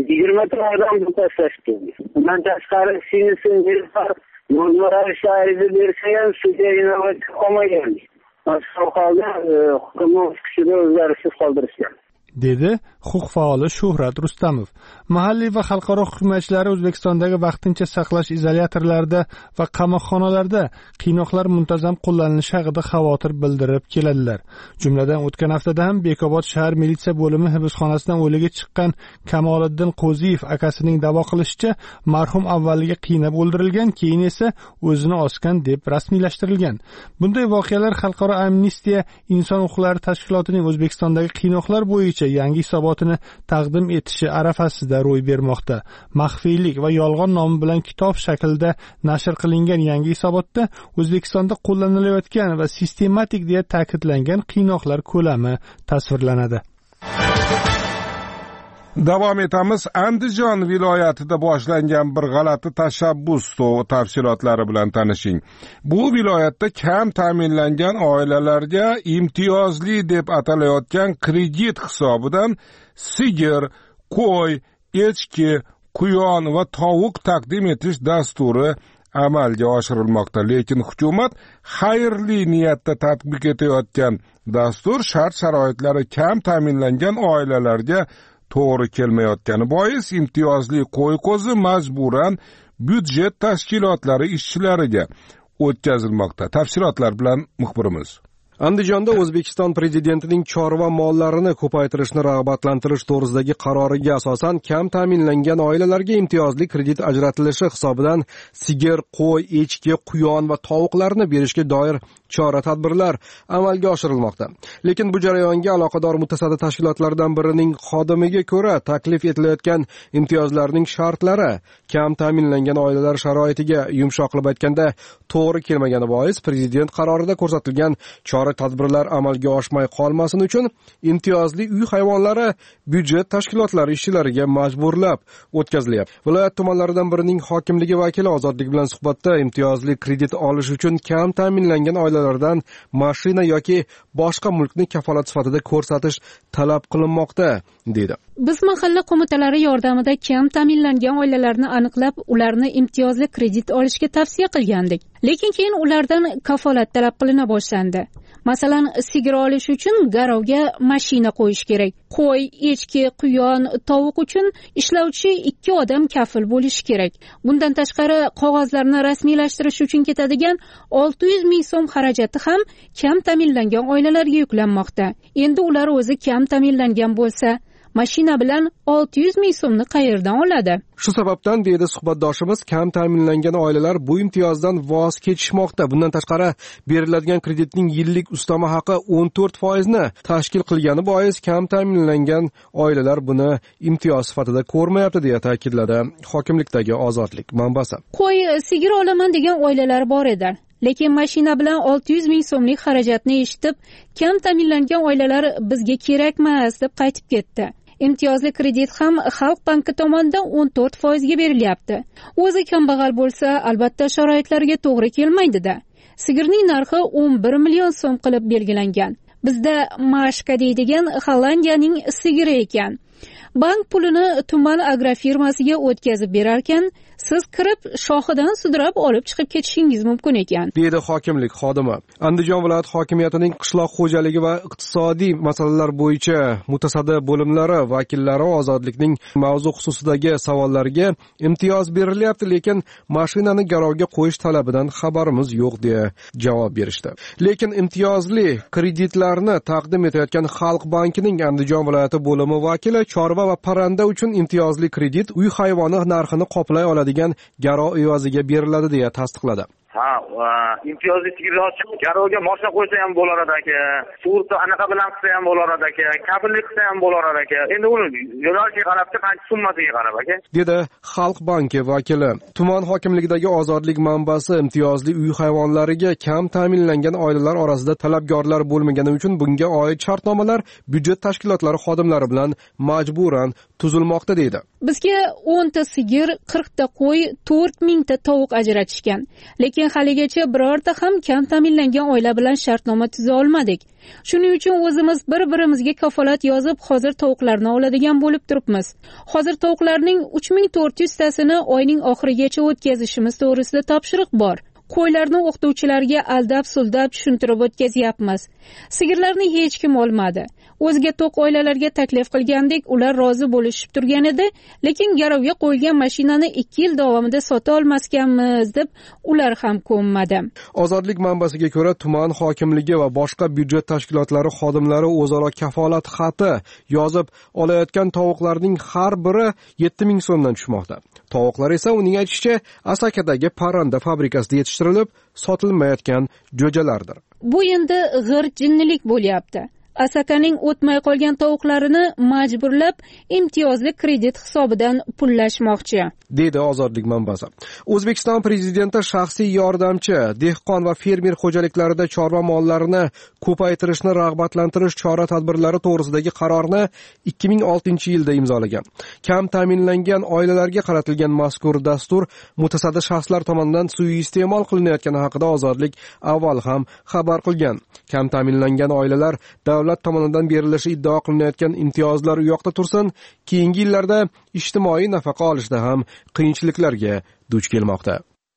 20 ta odam tashlashdi. Bundan tashqari sinisining yo'llar shahriga bersa ham sudya inobat olmagan. Boshqa holda hukmni kuchida o'zgarishsiz qoldirishgan, dedi huquq faoli Shuhrat Rustamov. Mahalliy va xalqaro hukumatchilar O'zbekistondagi vaqtincha saqlash izolyatorlarida va qamoqxonalarda qiynoqlar muntazam qo'llanilishi haqida xavotir bildirib keladilar. Jumladan o'tgan haftada ham Bekobod shahar militsiya bo'limi hibsxonasidan o'ligi chiqqan Kamoliddin Qo'ziyev akasining da'vo qilishicha, marhum avvaliga qiynab o'ldirilgan, keyin esa o'zini osgan deb rasmiylashtirilgan. Bunday voqealar Xalqaro amnistiya inson huquqlari tashkilotining O'zbekistondagi qiynoqlar bo'yicha yangi hisobotini taqdim etishi arafasida ro'y bermoqda. Maxfiylik va yolg'on nomi bilan kitob shaklida nashr qilingan yangi hisobotda O'zbekistonda qo'llanilayotgan va sistematik deya ta'kidlangan qiynoqlar ko'lami tasvirlanadi. Davom etamiz. Andijon viloyatida boshlangan bir g'alati tashabbus tafsilotlari bilan tanishing. Bu viloyatda kam ta'minlangan oilalarga imtiyozli deb atalayotgan kredit hisobidan sigir, qo'y, echki, quyon va tovuq taqdim etish dasturi amalga oshirilmoqda. Lekin hukumat xayrli niyatda tatbiq etayotgan dastur shart-sharoitlari kam ta'minlangan oilalarga to'g'ri kelmayotgani bois imtiyozli qo'y ko'zi majburan byudjet tashkilotlari ishchilariga o'tkazilmoqda. Tafsilotlar bilan muxbirimiz. Andijonda O'zbekiston prezidentining chorva mollarini ko'paytirishni rag'batlantirish to'g'risidagi qaroriga asosan kam ta'minlangan oilalarga imtiyozli kredit ajratilishi hisobidan sigir, qo'y, echki, quyon va tovuqlarni berishga doir chora-tadbirlar amalga oshirilmoqda. Lekin bu jarayonga aloqador mutasaddi tashkilotlardan birining xodimiga ko'ra taklif etilayotgan imtiyozlarning shartlari kam ta'minlangan oilalar sharoitiga yumshoq qilib aytganda to'g'ri kelmagani bois prezident qarorida ko'rsatilgan chora-tadbirlar amalga oshmay qolmasin uchun imtiyozli uy hayvonlari byudjet tashkilotlari ishchilariga majburlab o'tkazilyapti. Viloyat tumanlaridan birining hokimligi vakili Ozodlik bilan suhbatda imtiyozli kredit olish uchun kam ta'minlangan oilalardan mashina yoki boshqa mulkni kafolat sifatida ko'rsatish talab qilinmoqda dedi. Biz mahalla qo'mitalari yordamida kam ta'minlangan oilalarni aniqlab, ularni imtiyozli kredit olishga tavsiya qilgandik. Lekin keyin ulardan kafolat talab qilina boshlandi. Masalan, sigir olish uchun garovga mashina qo'yish kerak. Qo'y, echki, quyon, tovuq uchun ishlovchi 2 odam kafil bo'lishi kerak. Bundan tashqari, qog'ozlarni rasmiylashtirish uchun ketadigan 600 ming so'm xarajati ham kam ta'minlangan oilalarga yuklanmoqda. Endi ular o'zi kam ta'minlangan bo'lsa, mashina bilan 600 ming so'mni qayerdan oladi? Shu sababdan deydi suhbatdoshimiz, kam ta'minlangan oilalar bu imtiyozdan voz kechishmoqda. Bundan tashqari, beriladigan kreditning yillik ustama haqi 14% ni tashkil qilgani bois kam ta'minlangan oilalar buni imtiyoz sifatida ko'rmayapti deya ta'kidladi hokimlikdagi Ozodlik manbasi. Qo'y, sigir olaman degan oilalar bor edi. Lekin mashina bilan 600 ming so'mlik xarajatni eshitib, kam ta'minlangan oilalar bizga kerakmas deb qaytib ketdi. Imtiyozli kredit ham Xalq banki tomonidan 14% ga berilyapti. O'zi kambag'al bo'lsa, albatta sharoitlariga to'g'ri kelmaydi-da. Sigirning narxi 11 million so'm qilib belgilangan. Bizda Mashka deydigan Hollandiyaning sigiri ekan. Bank pulini tuman agrofirmasiga o'tkazib berar ekan, siz kirib shoxidan sudrab olib chiqib ketishingiz mumkin ekan, deydi hokimlik xodimi. Andijon viloyat hokimiyatining qishloq xo'jaligi va iqtisodiy masalalar bo'yicha mutasaddi bo'limlari vakillari Ozodlikning mavzu xususidagi savollarga imtiyoz berilyapti, lekin mashinani garovga qo'yish talabidan xabarimiz yo'q deya javob berishdi. Lekin imtiyozli kreditlarni taqdim etayotgan Xalq bankining Andijon viloyati bo'limi vakili chorva va parranda uchun imtiyozli kredit uy hayvoni narxini qoplay oladigan garov evaziga beriladi deya tasdiqladi. Imtiyozli sigirni garovga mashina qo'ysa ham bo'lar edi, sug'urta anaqa bilan qilsa ham bo'lar edi, kafillik qilsa ham bo'lar edi. Endi uni yo'nalishiga qarab, qancha summasiga qarab aka, dedi Xalq banki vakili. Tuman hokimligidagi Ozodlik manbasi imtiyozli uy hayvonlariga kam ta'minlangan oilalar orasida talabgorlar bo'lmagani uchun bunga oid shartnomalar byudjet tashkilotlari xodimlari bilan majburan tuzilmoqda deydi. Bizga 10 ta sigir, 40 ta qo'y, 4000 ta tovuq ajratishgan. Lekin haligacha birorta ham kam ta'minlangan oila bilan shartnoma tuza olmadik. Shuning uchun o'zimiz bir-birimizga kafolat yozib, hozir tovuqlarni oladigan bo'lib turibmiz. Hozir tovuqlarning 3400 tasini oyning oxirigacha o'tkazishimiz to'g'risida topshiriq bor. Qo'ylarni o'qituvchilarga aldab-suldab tushuntirib o'tkazyapmiz. Sigirlarni hech kim olmadi. O'zga to'q oilalarga taklif qilgandik, ular rozi bo'lishib turgan edi, lekin garovga qo'yilgan mashinani 2 yil davomida sota olmaskanmiz deb ular ham ko'nmadi. Ozodlik manbasiga ko'ra, tuman hokimligi va boshqa byudjet tashkilotlari xodimlari o'zaro kafolat xati yozib olayotgan tovuqlarning har biri 7000 so'mdan tushmoqda. Tovuqlar esa uning aytishicha Asakadagi parranda fabrikasida yetishtirilib, sotilmayotgan jo'jalardir. Bu endi g'ir-jinnilik bo'lyapti. Asakaning o'tmay qolgan tovuqlarini majburlab imtiyozli kredit hisobidan pullashmoqchi, deydi Ozodlik manbasi. O'zbekiston prezidenti shaxsiy yordamchi, dehqon va fermer xo'jaliklarida chorva mollarini ko'paytirishni rag'batlantirish chora-tadbirlari to'g'risidagi qarorni 2006-yilda imzolagan. Kam ta'minlangan oilalarga qaratilgan mazkur dastur mutasaddi shaxslar tomonidan suiiste'mol qilinayotgani haqida Ozodlik avval ham xabar qilgan. Kam ta'minlangan oilalar davlat tomonidan berilishi iddao qilinayotgan imtiyozlar u yoqda tursin, keyingi yillarda ijtimoiy nafaqa olishda ham qiyinchiliklarga duch kelmoqda.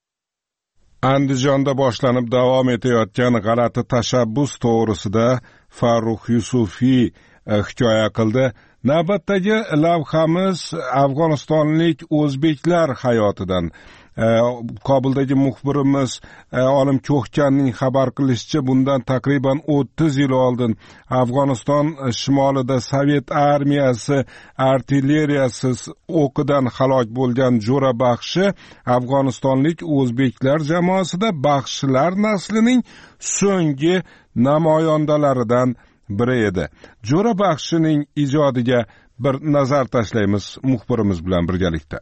Andijonda boshlanib davom etayotgan g'alati tashabbus to'g'risida Farruh Yusufiy hikoya qildi. Navbatdagi lavhamiz afg'onistonlik o'zbeklar hayotidan. Kobuldagi muxbirimiz Olim Ko'xkanning xabar qilishicha, bundan taqriban 30 yil oldin Afg'oniston shimolida Sovet armiyasi artilleriyasi o'qidan halok bo'lgan Jo'ra Baxshi afg'onistonlik o'zbeklar jamoasida baxshilar naslining so'nggi namoyandalaridan biri edi. Jo'ra Baxshining ijodiga bir nazar tashlaymiz muxbirimiz bilan birgalikda.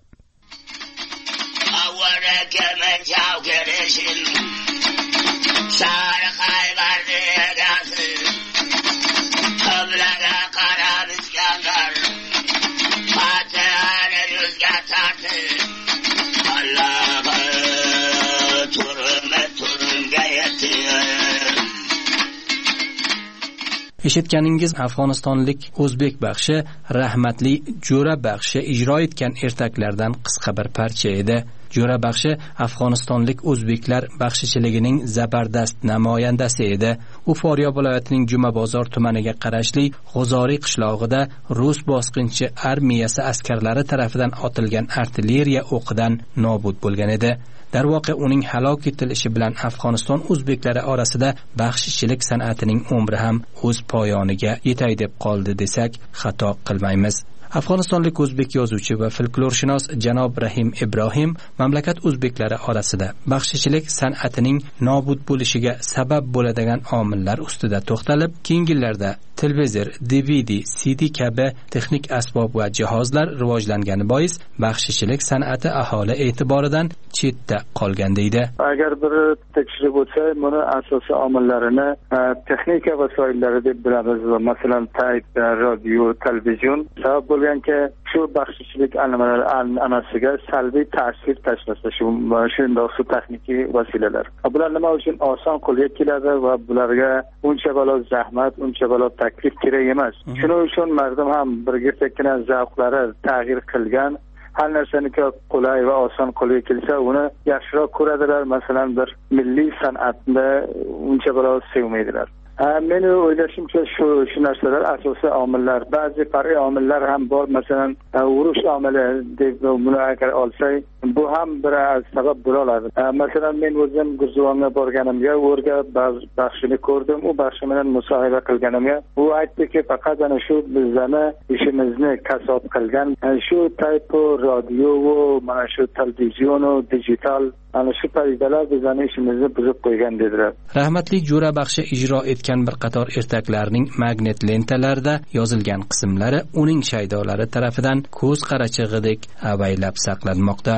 Eshitganingiz Afg'onistonlik o'zbek baxshi rahmatli Jo'ra Baxshi ijro etgan ertaklardan qisqa bir parcha edi. Jo'ra Baxshi Afg'onistonlik o'zbeklar baxshichiligining zabardast namoyandasi edi. U Foryo viloyatining Jumabozor tumaniga qarashli G'ozoriy qishlog'ida rus bosqinchi armiyasi askarlari tomonidan otilgan artilleriya o'qidan nobud bo'lgan edi. Darvoqe uning halok etilishi bilan Afg'oniston o'zbeklari orasida baxshichilik san'atining umri ham o'z poyoniga yetay deb qoldi desak xato qilmaymiz. Afg'onistonlik o'zbek yozuvchi va folklorshunos janob Rahim Ibrohim mamlakat o'zbeklari orasida baxshichilik san'atining nobud bo'lishiga sabab bo'ladigan omillar ustida to'xtalib, keyingi yillarda televizor, DVD, CD kabi texnik asbob va jihozlar rivojlangani bois baxshichilik san'ati aholi e'tiboridan chetda qolgan deydi. Agar bir tekshirib o'tsa, buni asosiy omillarini texnika vasoillari deb bilamiz. Masalan, tayp, radio, televizion sabab bo'lganki, shu baxshichilik an'anasiga salbiy ta'sir tashlasa, shundoq shu texnik vosilalar. Bular nima uchun oson qo'lga keladi va bularga uncha balo zahmat, uncha balo taklif kerak emas. Shuning uchun mardum ham birga-sekin zavqlari tag'yir qilgan. Har narsani qulay va oson qo'lga kelsa, uni yaxshiroq ko'radilar. Masalan, bir milliy san'atni uncha balo sevmaydilar. Meni o'ylashimcha shu narsalar asosiy omillar. Ba'zi far'iy omillar ham bor. Masalan, urush omili deb buni agar olsak, bu ham bir sabab bo'la oladi. Masalan, men o'zim Gurjuvonga borganimga, o'rga baxshini ko'rdim. U baxshi bilan musohiba qilganimga, u aytdiki, faqat ana shu bizlarni ishimizni kasob qilgan, shu taypo radio va mana shu televizion va digital ana shu paydalar bizlarni ishimizni buzib qo'ygan dedilar. Rahmatli Jo'ra Baxshi ijro etgan bir qator ertaklarning magnet lentalarida yozilgan qismlari uning shaydolari tomonidan ko'z qarachig'idek avaylab saqlanmoqda.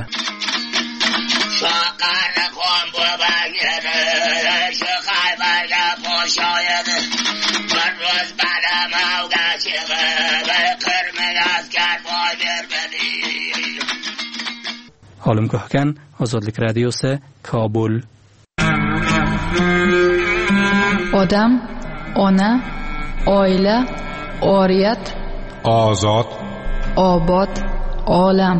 Olim Ko'xkan, Ozodlik radiosi, Kobul. Odam, ona, oila, oriyat, ozod, obod, olam.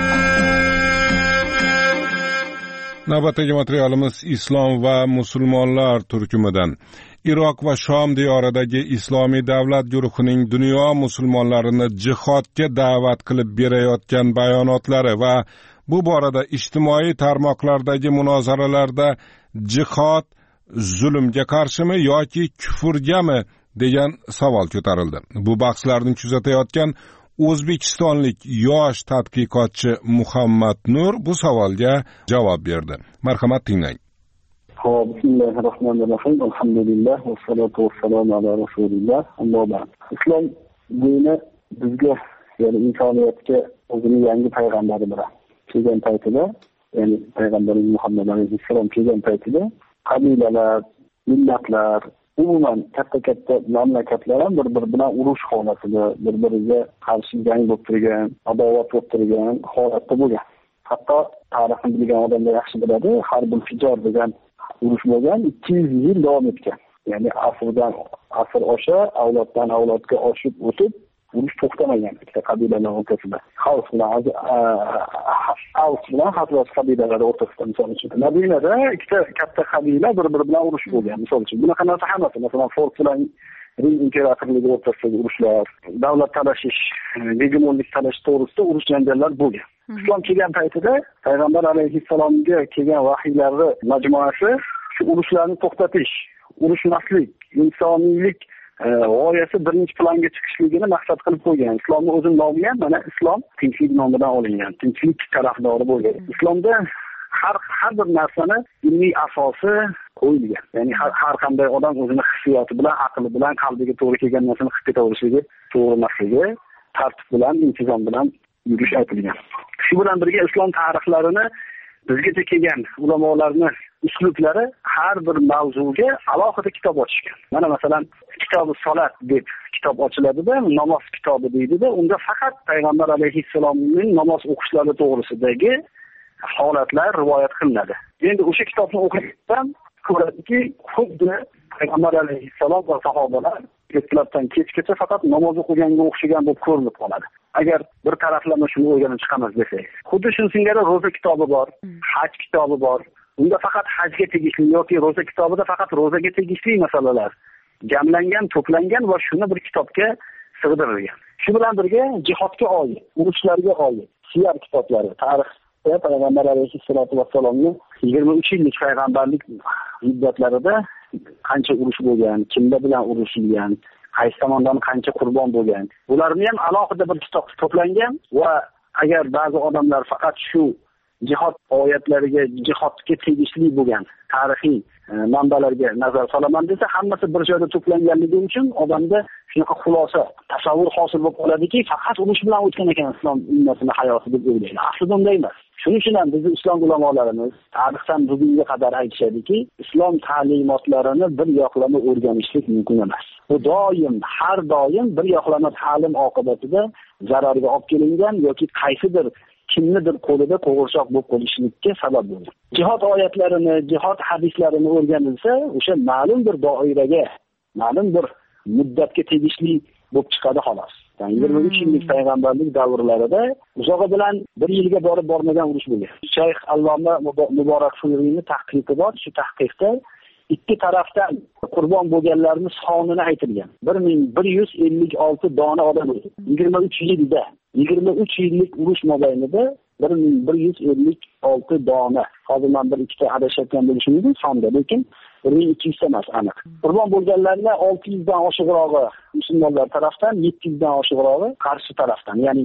Navbatdagi materialimiz Islom va musulmonlar turkumidan. Iroq va Shom diyoridagi islomiy davlat guruhining dunyo musulmonlarini jihodga da'vat qilib berayotgan bayonotlari va bu borada ijtimoiy tarmoqlardagi munozaralarda jihod zulmga qarshimi yoki kufrgami degan savol ko'tarildi. Bu bahslarni kuzatayotgan o'zbekistonlik yosh tadqiqotchi Muhammad Nur bu savolga javob berdi. Marhamat tinglang. Bismillahirrohmanirrohim. Alhamdulillah va salatu vassalamu ala rasulillah. Amma ba'd. Islom dini bizga, ya'ni insoniyatga o'zining yangi payg'ambari bilan kelgan paytida, ya'ni payg'ambarimiz Muhammad alayhissalom kelgan paytida qabilalar, millatlar, umuman katta mamlakatlar ham bir-biri bilan urush holatida, bir-biriga qarshi jang bo'lib turgan, adovat bo'lib turgan holatda bo'lgan. Hatto tarixni bilgan odamlar yaxshi biladi, Harbul Fijar degan urush bo'lgan 200 yil davom etgan. Ya'ni asrdan asr osha, avloddan avlodga oshib o'tib, urush to'xtamagan ikkita qabilalar o'rtasida. Xavf bilan Hazrat qabilalar o'rtasida, misol uchun. Madinada ikkita katta qabila bir-biri bilan urush bo'lgan, misol uchun. Bunaqa narsa hammasi, masalan, Fors bilan Rim imperatorligi o'rtasidagi urushlar, davlat talashish, gegemonlik talash to'g'risida urush janjallar bo'lgan. Islom kelgan paytida payg'ambar alayhissalomga kelgan vahiylarning majmuasi shu urushlarni to'xtatish, urushmaslik, insoniylik g'oyasi birinchi planga chiqishligini maqsad qilib qo'ygan. Islomni o'zini nomi ham mana islom tinchlik nomidan olingan, tinchlik tarafdori bo'lgan. Islomda har bir narsani ilmiy asosi qo'yilgan. Ya'ni har qanday odam o'zini hissiyoti bilan, aqli bilan, qalbiga to'g'ri kelgan narsani his etaverishligi, to'g'ri emasligi, tartib bilan, intizom bilan yurish aytilgan. Shu bilan birga islom tarixlarini bizgacha kelgan ulamolarning uslublari har bir mavzuga alohida kitob ochishgan. Mana masalan, kitobi salat deb kitob ochiladi-da, namoz kitobi deydi-da, unda faqat payg'ambar alayhissalomning namoz o'qishlari to'g'risidagi holatlar rivoyat qilinadi. Endi o'sha kitobni o'qisam ko'radiki, xuddi payg'ambar alayhissalom va sahobalar ertalabdan kechgacha faqat namoz o'qiganga o'xshagan bo'lib ko'rinib qoladi. Agar bir taraflama shuni o'rganib chiqamiz desak, xuddi shuni singari ro'za kitobi bor, haj kitobi bor. Unda faqat hajga tegishli yoki ro'za kitobida faqat ro'zaga tegishli masalalar jamlangan, to'plangan va shuni bir kitobga sig'dirilgan. Shu bilan birga jihodga oid, urushlarga oid siyar kitoblari, tarix payg'ambar alayhissalatu vassalomning 23 yillik payg'ambarlik muddatlarida qancha urush bo'lgan, kimlar bilan urushilgan, qaysi tomondan qancha qurbon bo'lgan. Bularni ham alohida bir kitobda to'plangan va agar ba'zi odamlar faqat shu jihod oyatlariga, jihodga tegishli bo'lgan tarixiy manbalarga nazar solaman desa, hammasi bir joyda to'planganligi uchun odamda shunaqa xulosa, tasavvur hosil bo'lib qoladiki, faqat urush bilan o'tgan ekan islom ummatining hayoti deb o'ylaydi. Aslida unday emas. Shuning uchun ham bizning islom ulamolarimiz tarixdan bugunga qadar aytishadiki, islom ta'limotlarini bir yoqlama o'rganishlik mumkin emas. Bu doim, har doim bir yoqlama ta'lim oqibatida zararga olib kelingan yoki qaysidir kimnidir qo'lida qo'g'irchoq bo'lib qolishlikka sabab bo'ldi. Jihod oyatlarini, jihod hadislarini o'rganilsa, o'sha ma'lum bir doiraga, ma'lum bir muddatga tegishli bo'lib chiqadi xolos. Yani 23 yillik payg'ambarlik davrlarida uzog'i bilan 1 yilga borib bormagan urush bo'lgan. Shayx Alloma Muborakfuriyning tahqiqi bor. Shu tahqiqda ikki tarafdan qurbon bo'lganlarning sonini aytilgan. 1156 dona odam o'ldi. 23 yilda 23 yillik urush mobaynida 1156 dona. Hozir men bir ikkita adashayotgan bo'lishim mumkin sonda, lekin 1200 emas aniq. Qurbon bo'lganlarning 600 dan oshiqrog'i musulmonlar tarafdan, 700 dan oshiqrog'i qarshi tarafdan, ya'ni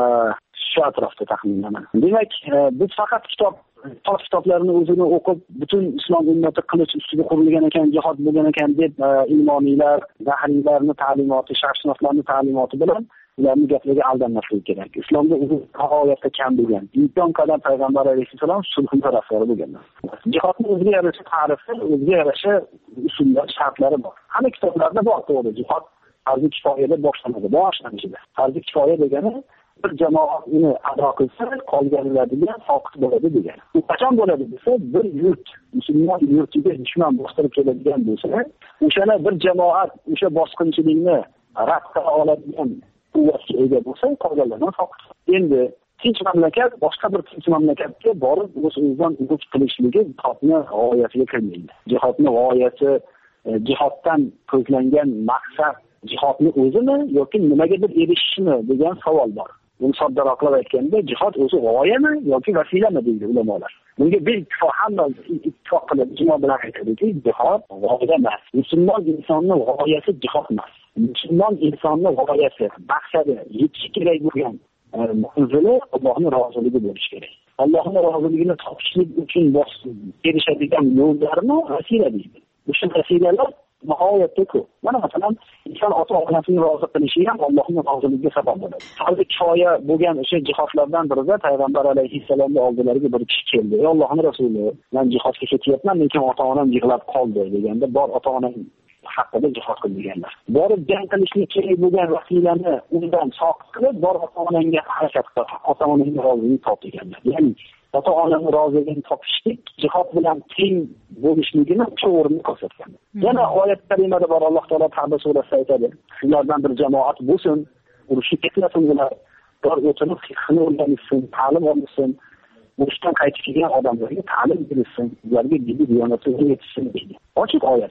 shu atrofda taxminan. Demak, biz faqat kitoblarni o'zini o'qib, butun islom ummati qilich ustiga qurilgan ekan, jihod bo'lgan ekan deb ilmoniylar, zahriylarning ta'limoti, sharqshunoslarning ta'limoti bilan ularning gaplariga aldanmaslik kerak. Islomda oyatda kam bo'lgan. Imkon qadar payg'ambar alayhissalom sulh tarafdori bo'lganlar. Jihodning o'ziga yarasha tarifi, o'ziga yarasha usullar, shartlari bor. Hamma kitoblarda bor, to'g'ri. Jihod farzi kifoyada boshlanadi, boshlanishida. Farzi kifoya degani bir jamoat uni ado qilsa, qolganlar degan soqit bo'ladi degani. Bu qachon bo'ladi desa, bir yurt, musulmon yurtiga dushman bostirib keladigan bo'lsa, o'shana bir jamoat o'sha bosqinchilikni rad qila oladigan quvvatga ega bo'lsa, qolganlardan soqit. Endi tinch mamlakat boshqa bir tinch mamlakatga borib o'z-o'zidan urush qilishligi jihodni g'oyasiga kirmaydi. Jihodni g'oyasi, jihoddan ko'zlangan maqsad jihodni o'zimi yoki nimagadir erishishmi degan savol bor. Buni soddaroqlab aytganda, jihod o'zi g'oyami yoki vasilami deydi ulamolar. Bunga hamma ittifoq qilib ijmo bilan aytadiki, jihod g'oya emas. Musulmon insonning g'oyasi jihod emas. Musulmon insonning g'oyasi, maqsadi, yetishi kerak bo'lgan manzili Allohning roziligi bo'lishi kerak. Allohning roziligini topishlik uchun erishadigan yo'llarni vasila deydi. O'sha vasilalar nihoyatda ko'p. Mana masalan, inson ota-onasini rozi qilishi ham Allohning roziligiga sabab bo'ladi. Farzi kifoya bo'lgan o'sha jihodlardan birida payg'ambar alayhissalomning oldilariga bir kishi keldi. Ey Allohning rasuli, men jihodga ketyapman, lekin ota-onam yig'lab qoldi deganda, bor ota-onam haqida jihod qil deganlar. Borib jang qilishlik kerak bo'lgan vasilani undan soqit qilib, bor ota-onangga harakat qil, ota-onangning roziligini top deganlar. Ya'ni ota-onani roziligini topishlik jihod bilan teng bo'lishligini o'sha o'rinda ko'rsatgan. Yana oyat karimada bor, Alloh taolo Tavba surasida aytadi: "Sizlardan bir jamoat bo'lsin, urushga ketmasin ular, bor o'tinib fiqhni o'rganishsin, ta'lim olsin, urushdan qaytib kelgan odamlarga ta'lim berilsin, ularga diniy diyonatni o'rgatishsin" deydi. Ochiq oyat bor.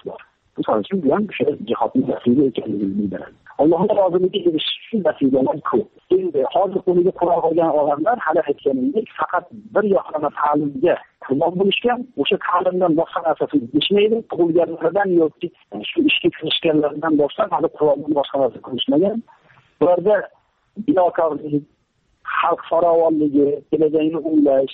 Misol uchun bu ham o'sha jihodning vasila ekanligini bildiradi. Allohning roziligiga erishish uchun vasilalar ko'p. Endi hozir qo'liga Qur'on olgan odamlar hali aytganimdek faqat bir yoqlama ta'limga qurbon bo'lishgan, o'sha ta'limdan boshqa narsasi yetishmaydi. Tug'ilganlaridan yoki shu ishga kirishganlaridan boshlab hali Qur'ondan boshqa narsa qilishmagan. Ularda binokorlik, xalq farovonligi, kelajagini o'ylash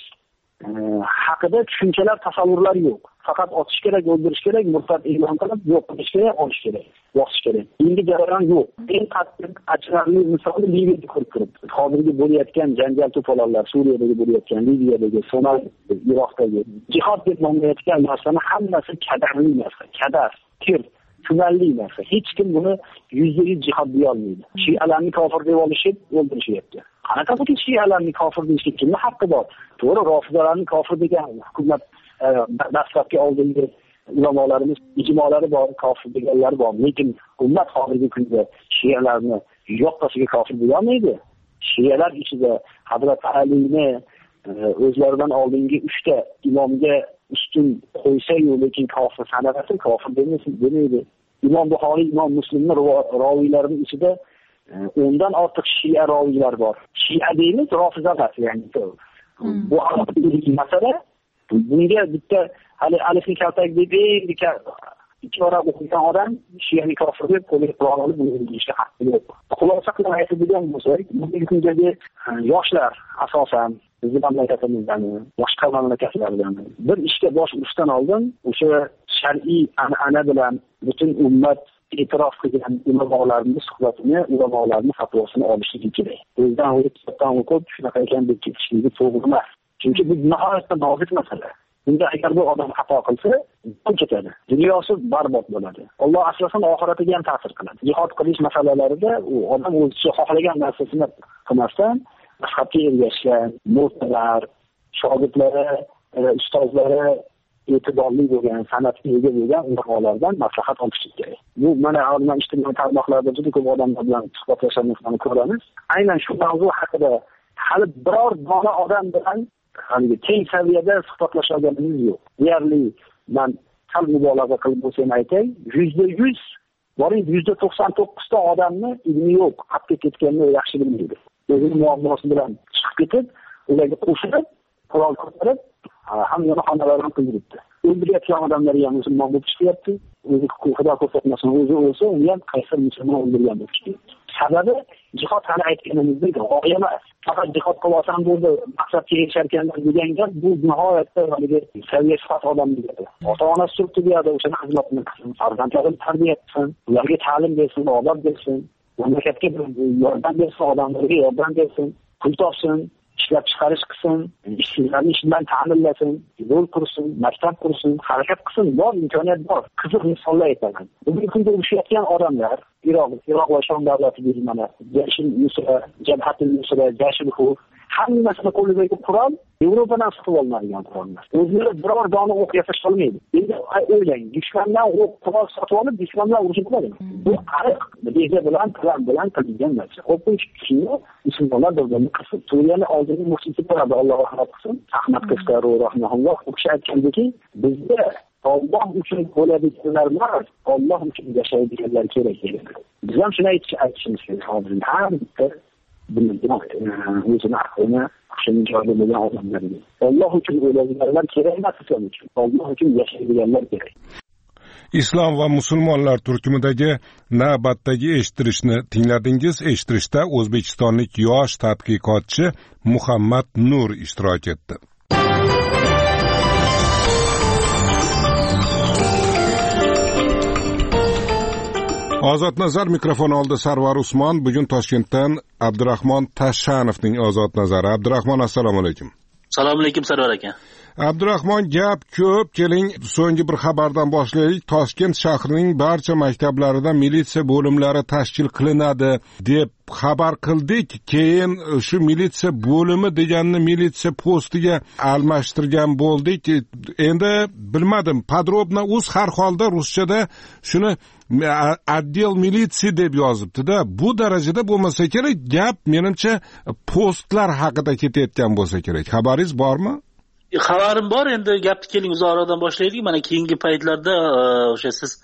haqida tushunchalar, tasavvurlar yo'q. Faqat otish kerak, o'ldirish kerak, murtad e'lon qilib, yo'q qilish kerak, olish kerak, yoqish kerak. Endi jarayon yo'q. Eng qattiq achinarli misoli Liviyada ko'rib turibdi. Hozirgi bo'layotgan janjal to'polonlar, Suriyadagi bo'layotgan, Liviyadagi, Somalidagi, Iroqdagi jihod deb nomlayotgan narsani hammasi kadarli narsa, kadar, kir, tumanli narsa. Hech kim buni 100% jihod deya olmaydi. Shialarni kofir deb olishib, o'ldirishyapti. Qanaqa bu shialarni kofir deyishga kimning haqqi bor? To'g'ri, rofizalarni kofir degan hukumat dastlabki oldingi ulamolarimiz ijmolari bor, kofir deganlar bor. Lekin ummat hozirgi kunda shialarni yoqasiga kofir deya olmaydi. Shialar ichida Hazrat Alini o'zlaridan oldingi 3 ta imomga ustun qo'ysa-yu, lekin kofir sanalasa, kofir demaydi. Imom Buxoriy, Imom Muslimning roviylarining ichida 10 dan ortiq shia roviylar bor. Shia deymiz, rofizalar, ya'ni bu alohida masala. Bunga bitta hali alifni kaltak deb ikki varaq o'qigan odam shiyani kofir deb qo'liga Qur'on olib buni deyishga haqqi yo'q. Xulosa qilib aytadigan bo'lsak, bugungi kundagi yoshlar asosan bizning mamlakatimizdan, boshqa mamlakatlardan bir ishga bosh urishdan oldin o'sha shar'iy an'ana bilan butun ummat e'tirof qilgan ulamolarning suhbatini, ulamolarning fatvosini olishligi kerak. O'zdan o'zi kitobdan o'qib shunaqa ekan deb ketishligi to'g'ri emas. Chunki bu nihoyatda nozik masala. Bunda agar bu odam xato qilsa, bu ketadi. Dunyosi barbod bo'ladi. Alloh asrasin oxiratiga ham ta'sir qiladi. Jihod qilish masalalarida u odam o'zicha xohlagan narsasini qilmasdan mazhabga ergashgan murtalar, shogirdlari, ustozlari e'tiborli bo'lgan, san'atga ega bo'lgan ulamolardan maslahat olish kerak. Bu mana hozir ijtimoiy tarmoqlarda juda ko'p odamlar bilan suhbatlashishni ko'ramiz. Aynan shu mavzu haqida hali biror dona odam bilan teng saviyada suhbatlashganimiz yo'q. Deyarli men sal mubolag'a qilib bo'lsam aytay, 100%, boring 99 ta odamni ilmi yo'q, qatga ketganini yaxshi bilmaydi. O'zining muammosi bilan chiqib ketib, ularga qo'shilib, qurol ko'tarib, hamma xonalarni qildiribdi. O'ldirayotgan odamlar ham musulmon bo'lib chiqyapti. O'zi Xudo ko'rsatmasin, o'zi o'lsa, uni ham qaysi musulmon o'ldirgan bo'lib chiqyapti. Sababi jihod hali aytganimizdek g'oya emas. Faqat jihod qilsam bo'ldi, maqsadga erisharkanlar degan gap bu nihoyatda haligi saviya sifat odam deydi. Ota-onasi turibdi deyadi, o'shani xizmatini qilsin, farzandlarini tarbiya qilsin, ularga ta'lim bersin, odob bersin, mamlakatga yordam bersin, odamlarga yordam bersin, pul topsin, ishlab chiqarish qilsin, ishchilarni ish bilan ta'minlasin, yo'l qursin, maktab qursin, harakat qilsin, bor imkoniyat bor. Qiziq misollar aytaman. Bugungi kunda urushayotgan odamlar Iroq va Shom davlatiga mana Jaysh-ul-Nusra, Jabhat-ul-Nusra, Jaysh-ul-Hur hammasini qo'lidagi qurol Yevropadan sotib olinadigan qurollar. O'zlari biror dona o'q yasash olmaydi. Endi o'ylang, dushmandan o'q qurol sotib olib, dushmandan urushib bo'ladimi? Bu ariq reja bilan qilingan narsa. O'quvchi musulmonlar birbirini qilsin. Suriyani oldingi muftisi bo'ladi, Alloh rahmat qilsin. Ahmad Qashqari rahimahulloh u kishi aytgandiki, bizda Alloh uchun bo'ladiganlar emas, Alloh uchun yashaydiganlar kerak edi. Biz ham shuni aytishimiz kerak hozir. Har bitta o'zini aqlini hushini joyida bo'lgan odamlarga. Alloh uchun o'ladiganlar kerak emas, islom uchun. Alloh uchun yashaydiganlar kerak. Islom va musulmonlar turkumidagi navbatdagi eshittirishni tingladingiz. Eshittirishda o'zbekistonlik yosh tadqiqotchi Muhammad Nur ishtirok etdi. Ozod nazar mikrofon oldi Sarvar Usmon. Bugun Toshkentdan Abdurahmon Tashanovning Ozod nazari. Abdurahmon, assalomu alaykum. Assalomu alaykum Sarvar aka. Abdurahmon, gap ko'p. Keling, so'nggi bir xabardan boshlaylik. Toshkent shahrining barcha maktablarida militsiya bo'limlari tashkil qilinadi deb xabar qildik. Keyin shu militsiya bo'limi deganni militsiya postiga almashtirgan bo'ldik. Endi bilmadim, podrobno uz har holda ruschada shuni отдел militsiya deb yozibdi-da. Bu darajada bo'lmasa kerak. Gap menimcha postlar haqida ketayotgan bo'lsa kerak. Xabaringiz bormi? Xabarim bor. Endi gapni keling uzoqroqdan boshlaylik. Mana keyingi paytlarda o'sha siz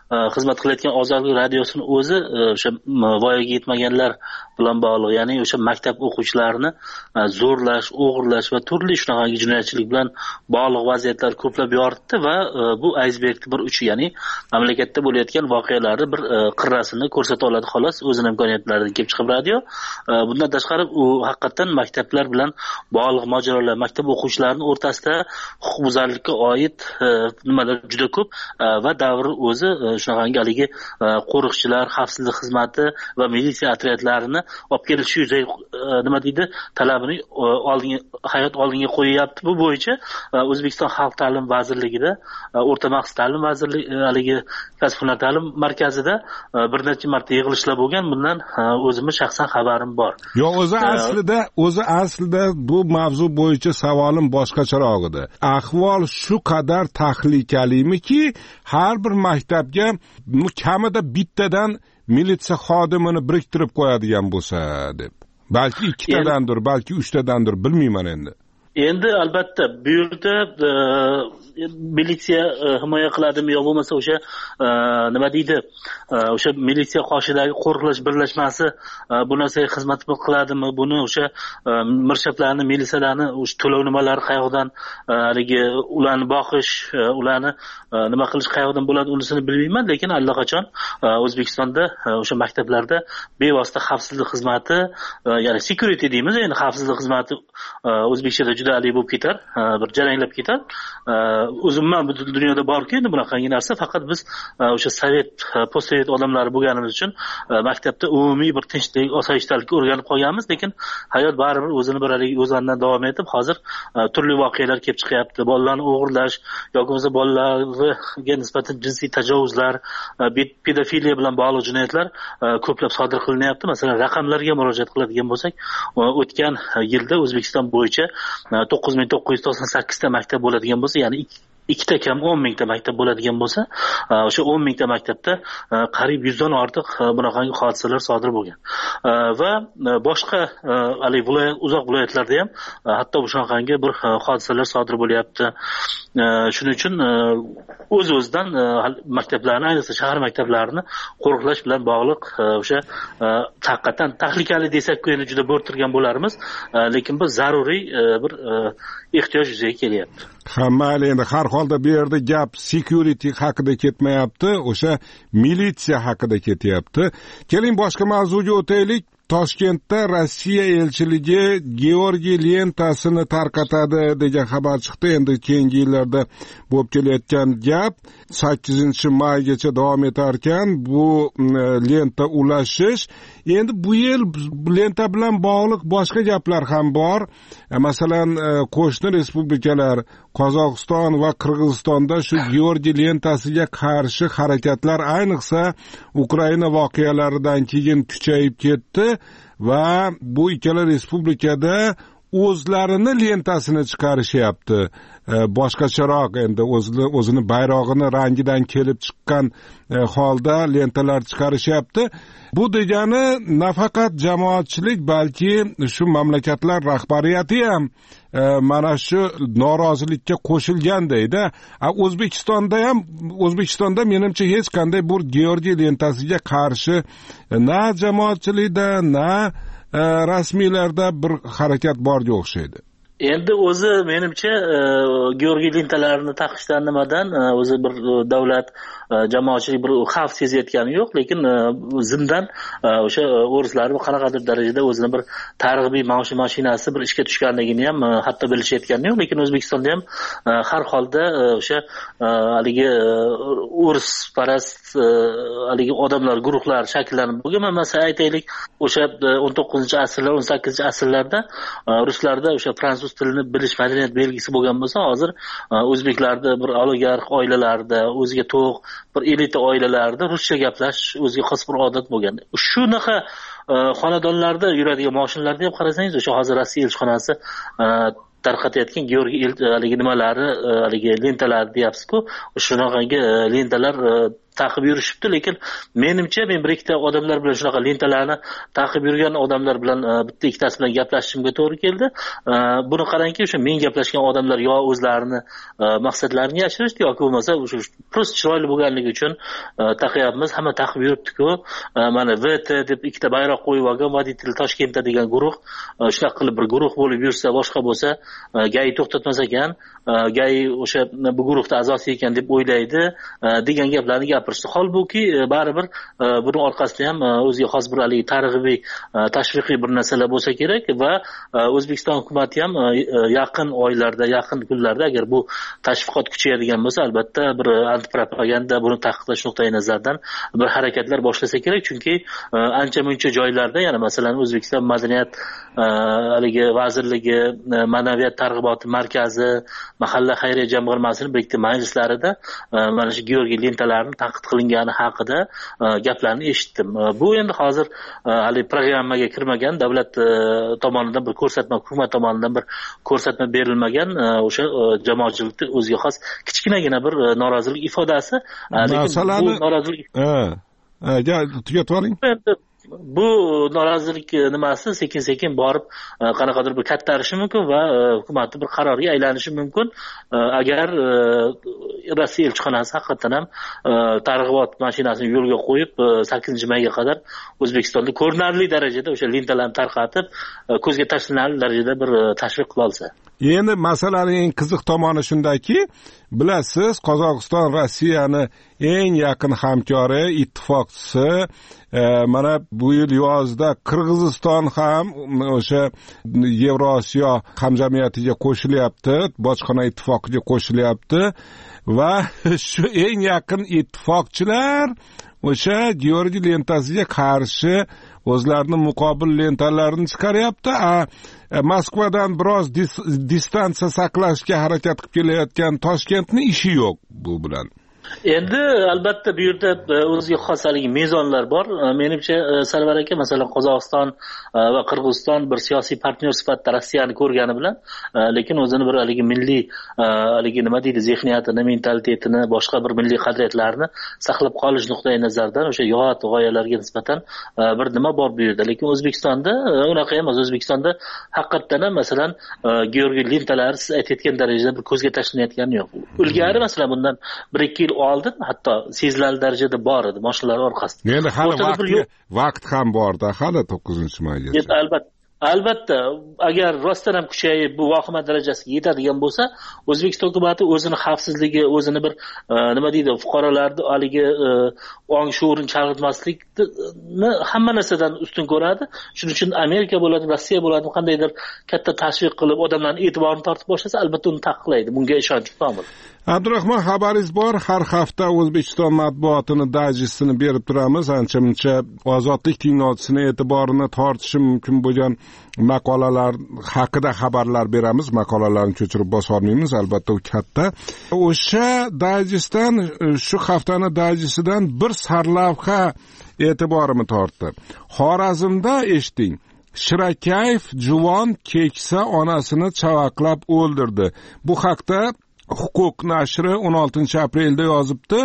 xizmat qilayotgan ozodlik radiosini o'zi o'sha voyaga yetmaganlar bilan bog'liq, ya'ni o'sha maktab o'quvchilarini zo'rlash, o'g'irlash va turli shunaqangi jinoyatchilik bilan bog'liq vaziyatlar ko'plab yoritdi va bu aysbergni bir uchi, ya'ni mamlakatda bo'layotgan voqealarni bir qirrasini ko'rsata oladi xolos, o'zini imkoniyatlaridan kelib chiqib radio. Bundan tashqari u haqiqatan maktablar bilan bog'liq mojarolar, maktab o'quvchilarining o'rtasida huquqbuzarlikka oid nimalar juda ko'p va davr o'zi shunaqangi haligi qo'riqchilar, xavfsizlik xizmati va militsiya otryadlarini olib kelish yuzay nima deydi talabini hayot oldinga qo'yyapti. Bu bo'yicha O'zbekiston Xalq ta'lim vazirligida, o'rta maxsus ta'lim vazirligi haligi kasb hunar ta'lim markazida bir necha marta yig'ilishlar bo'lgan. Bundan o'zimning shaxsan xabarim bor. Yo'q, o'zi aslida bu mavzu bo'yicha savolim boshqacharoq edi. Ahvol shu qadar tahlikalimiki, har bir maktabga kamida bittadan militsiya xodimini biriktirib qo'yadigan bo'lsa deb. Balki ikkitadandir, balki uchtadandir, bilmayman endi. Endi albatta bu yerda militsiya himoya qiladimi yo bo'lmasa o'sha nima deydi, o'sha militsiya qoshidagi qo'riqlash birlashmasi bu narsaga xizmat qiladimi, buni o'sha mirshablarni, militsiyalarni o'sha to'lov nimalari qayoqdan haligi ularni boqish, ularni nima qilish qayoqdan bo'ladi unisini bilmayman, lekin allaqachon O'zbekistonda o'sha maktablarda bevosita xavfsizlik xizmati, ya'ni security deymiz, endi xavfsizlik xizmati o'zbekchada juda ali bo'lib ketar, bir jaranglab ketar. O'zimman butun dunyoda borku endi bunaqangi narsa, faqat biz o'sha sovet, postsovet odamlari bo'lganimiz uchun maktabda umumiy bir tinchlik, osoyishtalikka o'rganib qolganmiz, lekin hayot baribir o'zini bir o'zanidan davom etib, hozir turli voqealar kelib chiqyapti. Bolalarni o'g'irlash yoki bo'lmasa bolalarga nisbatan jinsiy tajovuzlar, pedofiliya bilan bog'liq jinoyatlar ko'plab sodir qilinyapti. Masalan, raqamlarga murojaat qiladigan bo'lsak, o'tgan yilda O'zbekiston bo'yicha 9998 ta maktab bo'ladigan bo'lsa, ya'ni ikkita kam 10 mingta maktab bo'ladigan bo'lsa, o'sha 10 mingta maktabda qariyb 100 dan ortiq bunaqangi hodisalar sodir bo'lgan. Va boshqa uzoq viloyatlarda ham hatto shunaqangi bir hodisalar sodir bo'lyapti. Shuning uchun o'z-o'zidan maktablarni, ayniqsa shahar maktablarini qo'riqlash bilan bog'liq o'sha haqiqatan tahlikali desak-ku endi juda bo'rtirgan bo'larmiz, lekin bu zaruriy bir ehtiyoj yuzaga kelyapti. Mayli, endi har holda bu yerda gap security haqida ketmayapti, o'sha militsiya haqida ketyapti. Keling boshqa mavzuga o'taylik. Toshkentda Rossiya elchiligi Georgiy lentasini tarqatadi degan xabar chiqdi. Endi keyingi yillarda bo'lib kelayotgan gap 8-maygacha davom etar ekan bu lenta ulashish. Endi bu yil lenta bilan bog'liq boshqa gaplar ham bor. Masalan, qo'shni respublikalar Qozog'iston va Qirg'izistonda shu Georgiy lentasiga qarshi harakatlar ayniqsa Ukraina voqealaridan keyin kuchayib ketdi va bu ikkala respublikada o'zlarini lentasini chiqarishyapti. Boshqacharoq endi o'zini bayrog'ini rangidan kelib chiqqan holda lentalar chiqarishyapti. Bu degani nafaqat jamoatchilik, balki shu mamlakatlar rahbariyati ham mana shu norozilikka qo'shilgandayda. O'zbekistonda menimcha hech qanday bu Georgiy lentasiga qarshi na jamoatchilikda, na rasmiylarda bir harakat borga o'xshaydi. Endi o'zi menimcha Georgiy lentalarini taqishdan nimadan o'zi bir davlat jamoatchilik bir xavf sezayotgani yo'q, lekin zimdan o'sha o'rislarning qanaqadir darajada o'zini bir targ'ibiy mashinasi bir ishga tushganligini ham hatto bilishayotgani yo'q, lekin O'zbekistonda ham har holda o'sha haligi o'risparast haligi odamlar, guruhlar shakllanib bo'lgan. Masalan, aytaylik, o'sha 19-asrlar, 18-asrlarda ruslarda o'sha fransuz tilini bilish madaniyat belgisi bo'lgan bo'lsa, hozir o'zbeklarda bir oligarx oilalarda, o'ziga to'q bir elita oilalarda ruscha gaplash o'ziga xos bir odat bo'lgan. Shunaqa xonadonlarda yuradigan mashinalarda ham qarasangiz, o'sha hozir Rossiya elchixonasi tarqatayotgan Georgiy haligi nimalari, haligi lentalar deyapsiz-ku, shunaqangi lentalar taqib yurishibdi, lekin menimcha men bir ikkita odamlar bilan shunaqa lentalarni taqib yurgan odamlar bilan bitta ikkitasi bilan gaplashishimga to'g'ri keldi. Buni qarangki, o'sha men gaplashgan odamlar yo o'zlarini maqsadlarini yashirishdi yoki bo'lmasa o'sha prosta chiroyli bo'lganligi uchun taqyapmiz, hamma taqib yuribdi-ku. Mana VT deb ikkita bayroq qo'yib olgan Voditelь Toshkentda degan guruh, shunaqa qilib bir guruh bo'lib yursa, boshqa bo'lsa, GAI to'xtatmas ekan, GAI o'sha bu guruhda a'zosi ekan deb o'ylaydi degan gaplarni gapirishdi. Holbuki baribir buni orqasida ham o'ziga xos bir haligi targ'ibiy, tashviqiy bir narsalar bo'lsa kerak va O'zbekiston hukumati ham yaqin oylarda, yaqin kunlarda agar bu tashviqot kuchayadigan bo'lsa, albatta bir antipropaganda, buni taqiqlash nuqtai nazaridan bir harakatlar boshlasa kerak, chunki ancha-muncha joylarda, yana masalan O'zbekiston madaniyat haligi vazirligi, ma'naviyat targ'iboti markazi, mahalla xayriya jamg'armasining bir ikkita majlislarida mana shu Georgiy lentalarni tanqid qilingani haqida gaplarni eshitdim. Bu endi hozir hali programmaga kirmagan, davlat tomonidan bir ko'rsatma, hukumat tomonidan bir ko'rsatma berilmagan o'sha jamoatchilikda o'ziga xos kichkinagina bir norozilik ifodasi. Lekin bu norozilik tugatvoring. Bu norozilik nimasi sekin-sekin borib qanaqadir bir kattarishi mumkin va hukumatning bir qaroriga aylanishi mumkin. Agar Rossiya elchixonasi haqiqatan ham targ'ibot mashinasini yo'lga qo'yib 8-mayga qadar O'zbekistonda ko'rinarli darajada o'sha lentalarni tarqatib, ko'zga tashlanarli darajada bir tashviq qila olsa. Endi masalaning eng qiziq tomoni shundaki, bilasiz, Qozog'iston Rossiyani eng yaqin hamkori, ittifoqchisi. Mana bu yil yozda Qirg'iziston ham o'sha Yevrosiyo hamjamiyatiga qo'shilyapti, bojxona ittifoqiga qo'shilyapti va shu eng yaqin ittifoqchilar o'sha Georgiy lentasiga qarshi o'zlarining muqobil lentalarini chiqaryapti. Moskvadan biroz distansiya saqlashga harakat qilib kelayotgan Toshkentning ishi yo'q bu bilan. Endi albatta bu yerda o'ziga xos haligi mezonlar bor. Menimcha Sarvar aka masalan Qozog'iston va Qirg'iziston bir siyosiy partnyor sifatida Rossiyani ko'rgani bilan, lekin o'zini bir haligi milliy haligi nima deydi, zehniyatini, mentalitetini, boshqa bir milliy qadriyatlarni saqlab qolish nuqtai nazaridan o'sha yot g'oyalarga nisbatan bir nima bor bu yerda. Lekin O'zbekistonda unaqa emas. O'zbekistonda haqiqatan ham masalan Georgiy lentalari siz aytayotgan darajada bir ko'zga tashlanayotgani yo'q. Ilgari masalan bundan 1-2 yil oldin hatto sezilarli darajada bor edi mashinalar orqasida. Endi hali vaqt ham bor-da, hali 9-maygacha. Albatta, agar rostdan ham kuchayib bu vahima darajasiga yetadigan bo'lsa, O'zbekiston hukumati o'zini xavfsizligi, o'zini bir nima deydi, fuqarolarni haligi ong shuurini chalg'itmaslikni hamma narsadan ustun ko'radi. Shuning uchun Amerika bo'ladi, Rossiya bo'ladi, qandaydir katta tashviq qilib odamlarning e'tiborini tortib boshlasa, albatta uni taqiqlaydi. Bunga ishonch komil. Abdurahmon, xabaringiz bor, har hafta O'zbekiston matbuotini dajistini berib turamiz. Ancha-muncha ozodlik tinglovchisining e'tiborini tortishi mumkin bo'lgan maqolalar haqida xabarlar beramiz. Maqolalarni ko'chirib bosolmaymiz, albatta u katta. O'sha dajistdan, shu haftani dajistidan bir sarlavha e'tiborimni tortdi. Xorazmda eshiting. Shirakayev juvon keksa onasini chavaqlab o'ldirdi. Bu haqda Huquq nashri 16-aprelda yozibdi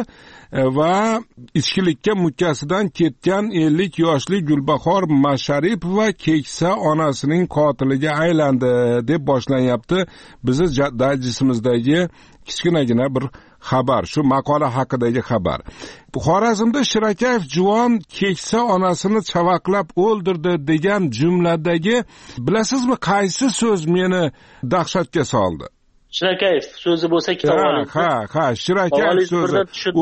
va ichkilikka mukkasidan ketgan 50 yoshli Gulbahor Masharipova keksa onasining qotiliga aylandi deb boshlanyapti. Bizni dajistimizdagi kichkinagina bir xabar, shu maqola haqidagi xabar. Xorazmda Shirakayev juvon keksa onasini chavaqlab o'ldirdi degan jumladagi bilasizmi qaysi so'z meni dahshatga soldi? Shirakayev so'zi bo'lsa kitob oling. Ha, Shirakayev so'zi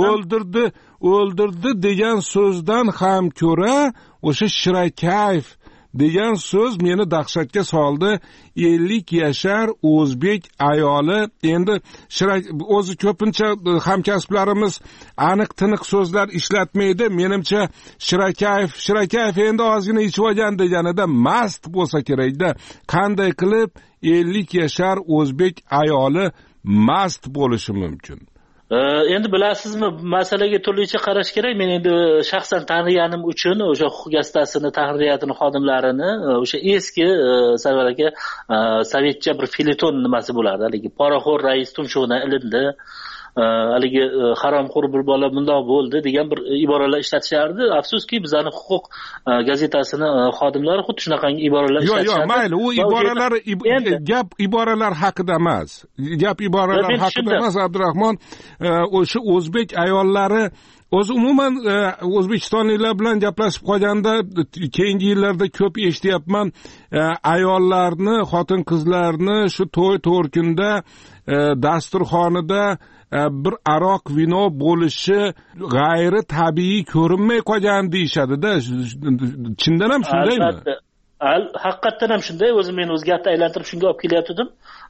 o'ldirdi degan so'zdan ham ko'ra o'sha Shirakayev degan so'z meni dahshatga soldi. 50 yashar o'zbek ayoli. Endi o'zi ko'pincha hamkasblarimiz aniq tiniq so'zlar ishlatmaydi. Menimcha Shirakayev endi ozgina ichib olgan deganida mast bo'lsa kerakda. Qanday qilib 50 yashar o'zbek ayoli mast bo'lishi mumkin? Endi bilasizmi, masalaga turlicha qarash kerak. Men endi shaxsan taniyganim uchun o'sha huquq gazetasini, tahririyatining xodimlarini o'sha eski Sarvar aka sovetcha bir feleton nimasi bo'lardi. Haligi poraxo'r rais tumshug'idan ilindi. haligi haromxo'r bir bola bundoq bo'ldi degan bir iboralar ishlatishardi. Afsuski bizning huquq gazetasini xodimlari xuddi shunaqangi iboralar ishlatishadi. Yo'q, mayli, u iboralar gap iboralar haqida emas. Gap iboralar haqida emas, Abdurahmon. O'sha o'zbek ayollari o'zi umuman o'zbekistonliklar bilan gaplashib qolganda keyingi yillarda ko'p eshityapman, ayollarni, xotin-qizlarni shu to'y to'rkunda dasturxonida bir aroq vino bo'lishi g'ayri tabiiy ko'rinmay qolgan deyishadi-da. Chindan ham shundaymi? Haqiqatdan ham shunday. O'zim men o'z gapni aylantirib shunga olib kelyotgandim.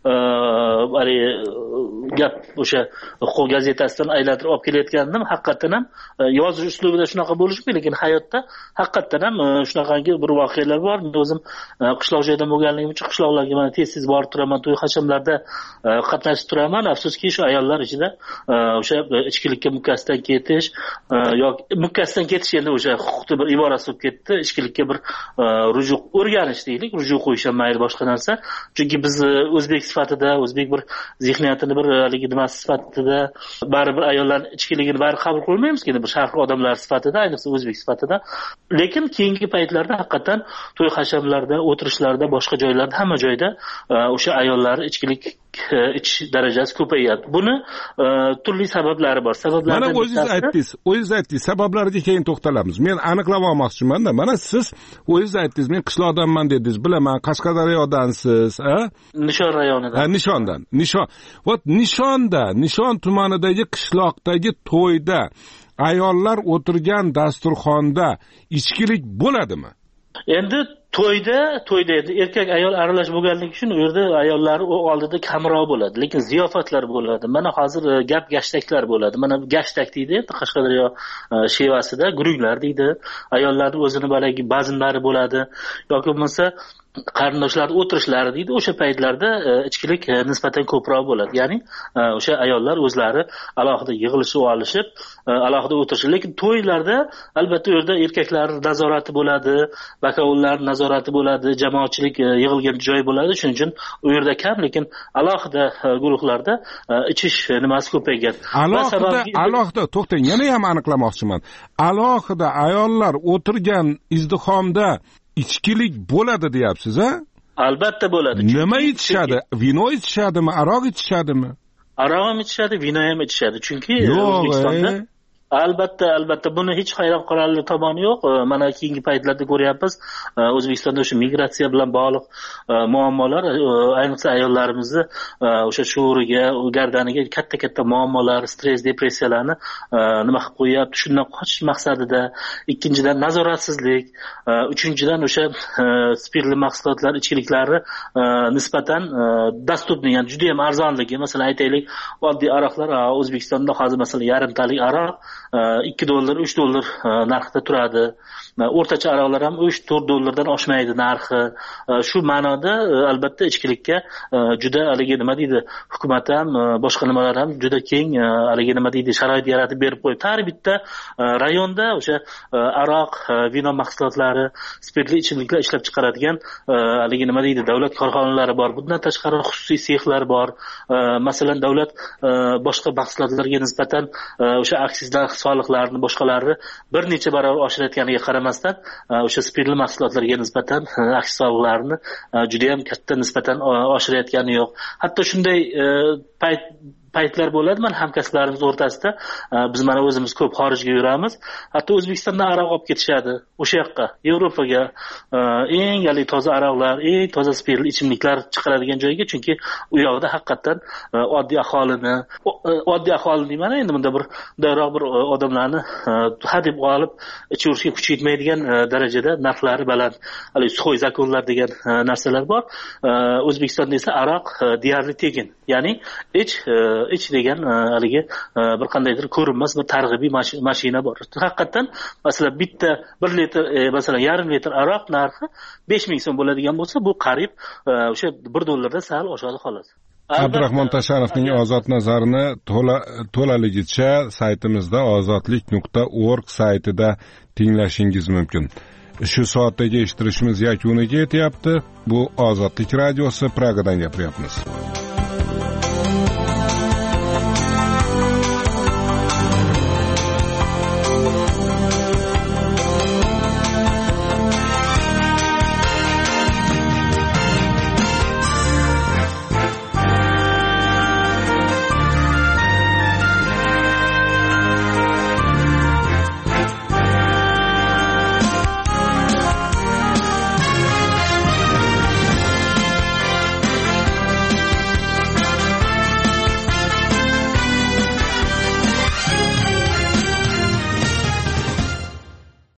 Gap o'sha huquq gazetasidan aylantirib olib kelayotgandim. Haqiqatdan ham yozish uslubida shunaqa bo'lishmi, lekin hayotda haqiqatdan ham shunaqangi bir voqealar bor. Men o'zim qishloq joyda bo'lganligim uchun qishloqlarga mana tez-tez borib turaman, to'y hashamlarda qatnashib turaman. Afsuski shu ayollar ichida o'sha ichkilikka mukkasidan ketish yoki mukkasidan ketish endi o'sha huquqni bir iborasi bo'lib ketdi. Ichkilikka bir rujuk o'rganish deylik, rujuk qo'yish ham mayli boshqa narsa. Chunki biz o'zbek sifatida, o'zbek bir zehniyatini bir haligi nimasi sifatida baribir ayollar ichkiligini bari qabul qilmaymiz-ki, bir sharq odamlar sifatida, ayniqsa o'zbek sifatida. Lekin keyingi paytlarda haqiqatan to'y hashamlarda, o'tirishlarda, boshqa joylarda, hamma joyda o'sha ayollar ichkilik ichish darajasi ko'payyapti. Buni turli sabablari bor. Sabablardan mana o'zingiz aytdingiz, sabablariga keyin to'xtalamiz. Men aniqlab olmoqchiman-da. Mana siz o'zingiz aytdingiz, men qishloqdanman dedingiz, bilaman, Qashqadaryodansiz, Nishon rayonidan. Nishondan. Nishon tumanidagi qishloqdagi to'yda ayollar o'tirgan dasturxonda ichkilik bo'ladimi? Endi to'yda endi erkak ayol aralash bo'lganligi uchun u yerda ayollar u oldida kamroq bo'ladi, lekin ziyofatlar bo'ladi. Mana hozir gap gashtaklar bo'ladi. Mana gashtak deydi, Qashqadaryo shevasida gurunglar deydi. Ayollarning o'zini balagi bazinlari bo'ladi yoki bo'lmasa qarindoshlar o'tirishlari deydi. O'sha paytlarda ichkilik nisbatan ko'proq bo'ladi. Ya'ni o'sha ayollar o'zlari alohida yig'ilishib olishib, alohida o'tirishi. Lekin to'ylarda albatta u yerda erkaklar nazorati bo'ladi, bakovullar nazorati bo'ladi, jamoatchilik yig'ilgan joy bo'ladi. Shuning uchun u yerda kam, lekin alohida guruhlarda ichish nimasi ko'paygan. Alohida to'xtang, yana ham aniqlamoqchiman. Alohida ayollar o'tirgan izdihomda ichkilik bo'ladi deyapsiz, a? Albatta bo'ladi. Nima ichishadi? Vino ichishadimi, aroq ichishadimi? Aroq ham ichishadi, vino ham ichishadi. Chunki O'zbekistonda albatta buni hech hayron qolarli tomoni yo'q. Mana keyingi paytlarda ko'ryapmiz, O'zbekistonda o'sha migratsiya bilan bog'liq muammolar, ayniqsa ayollarimizni o'sha shuuriga, gardaniga katta muammolar, stress, depressiyalarni nima qilib qo'yapti. Shundan qochish maqsadida, ikkinchidan nazoratsizlik, uchinchidan o'sha spirtli mahsulotlar, ichkiliklari nisbatan dostupni, ya'ni juda ham arzonligi. Masalan, aytaylik, oddiy aroqlar O'zbekistonda hozir masalan yarimtalik aroq $2, $3 narxda turadi. O'rtacha aroqlar ham $3-4 oshmaydi narxi. Shu ma'noda albatta ichkilikka juda haligi nima deydi, hukumat ham, boshqa nimalar ham juda keng haligi nima deydi, sharoit yaratib berib qo'yibdi. Har bitta rayonda o'sha aroq, vino mahsulotlari, spirtli ichimliklar ishlab chiqaradigan haligi nima deydi, davlat korxonalari bor. Bundan tashqari xususiy sexlar bor. Masalan, davlat boshqa mahsulotlarga nisbatan o'sha aksizlar, soliqlarni, boshqalarni bir necha barobar oshirayotganiga qaramasdan, o'sha spirtli mahsulotlarga nisbatan aksiz soliqlarini juda ham katta nisbatan oshirayotgani yo'q. Hatto shunday paytlar bo'ladi. Mana hamkasblarimiz o'rtasida biz mana o'zimiz ko'p xorijga yuramiz. Hatto O'zbekistondan aroq olib ketishadi. O'sha yoqqa, Yevropaga eng toza aroqlar, eng toza spirtli ichimliklar chiqaradigan joyga, chunki u yoqda haqiqatan oddiy aholi deyman, endi bunda bir bundaroq bir odamlarni hadeb olib ichirishga kuchi yetmaydigan darajada narxlari baland. Hali suxoy zakonlar degan narsalar bor. O'zbekistonda esa aroq deyarli tekin. Ya'ni ich degan haligi bir qandaydir ko'rinmas bir targ'ibiy mashina bor. Haqiqatan masalan bitta 1 litr, masalan yarim litr aroq narxi 5000 so'm bo'ladigan bo'lsa, bu qariyb o'sha $1 dan sal oshadi xolos. Abdurahmon Tashanovning ozod nazarini to'laligicha saytimizda ozodlik.org saytida tinglashingiz mumkin. Shu soatdagi eshittirishimiz yakuniga yetyapti. Bu Ozodlik radiosi, Pragadan gapiryapmiz.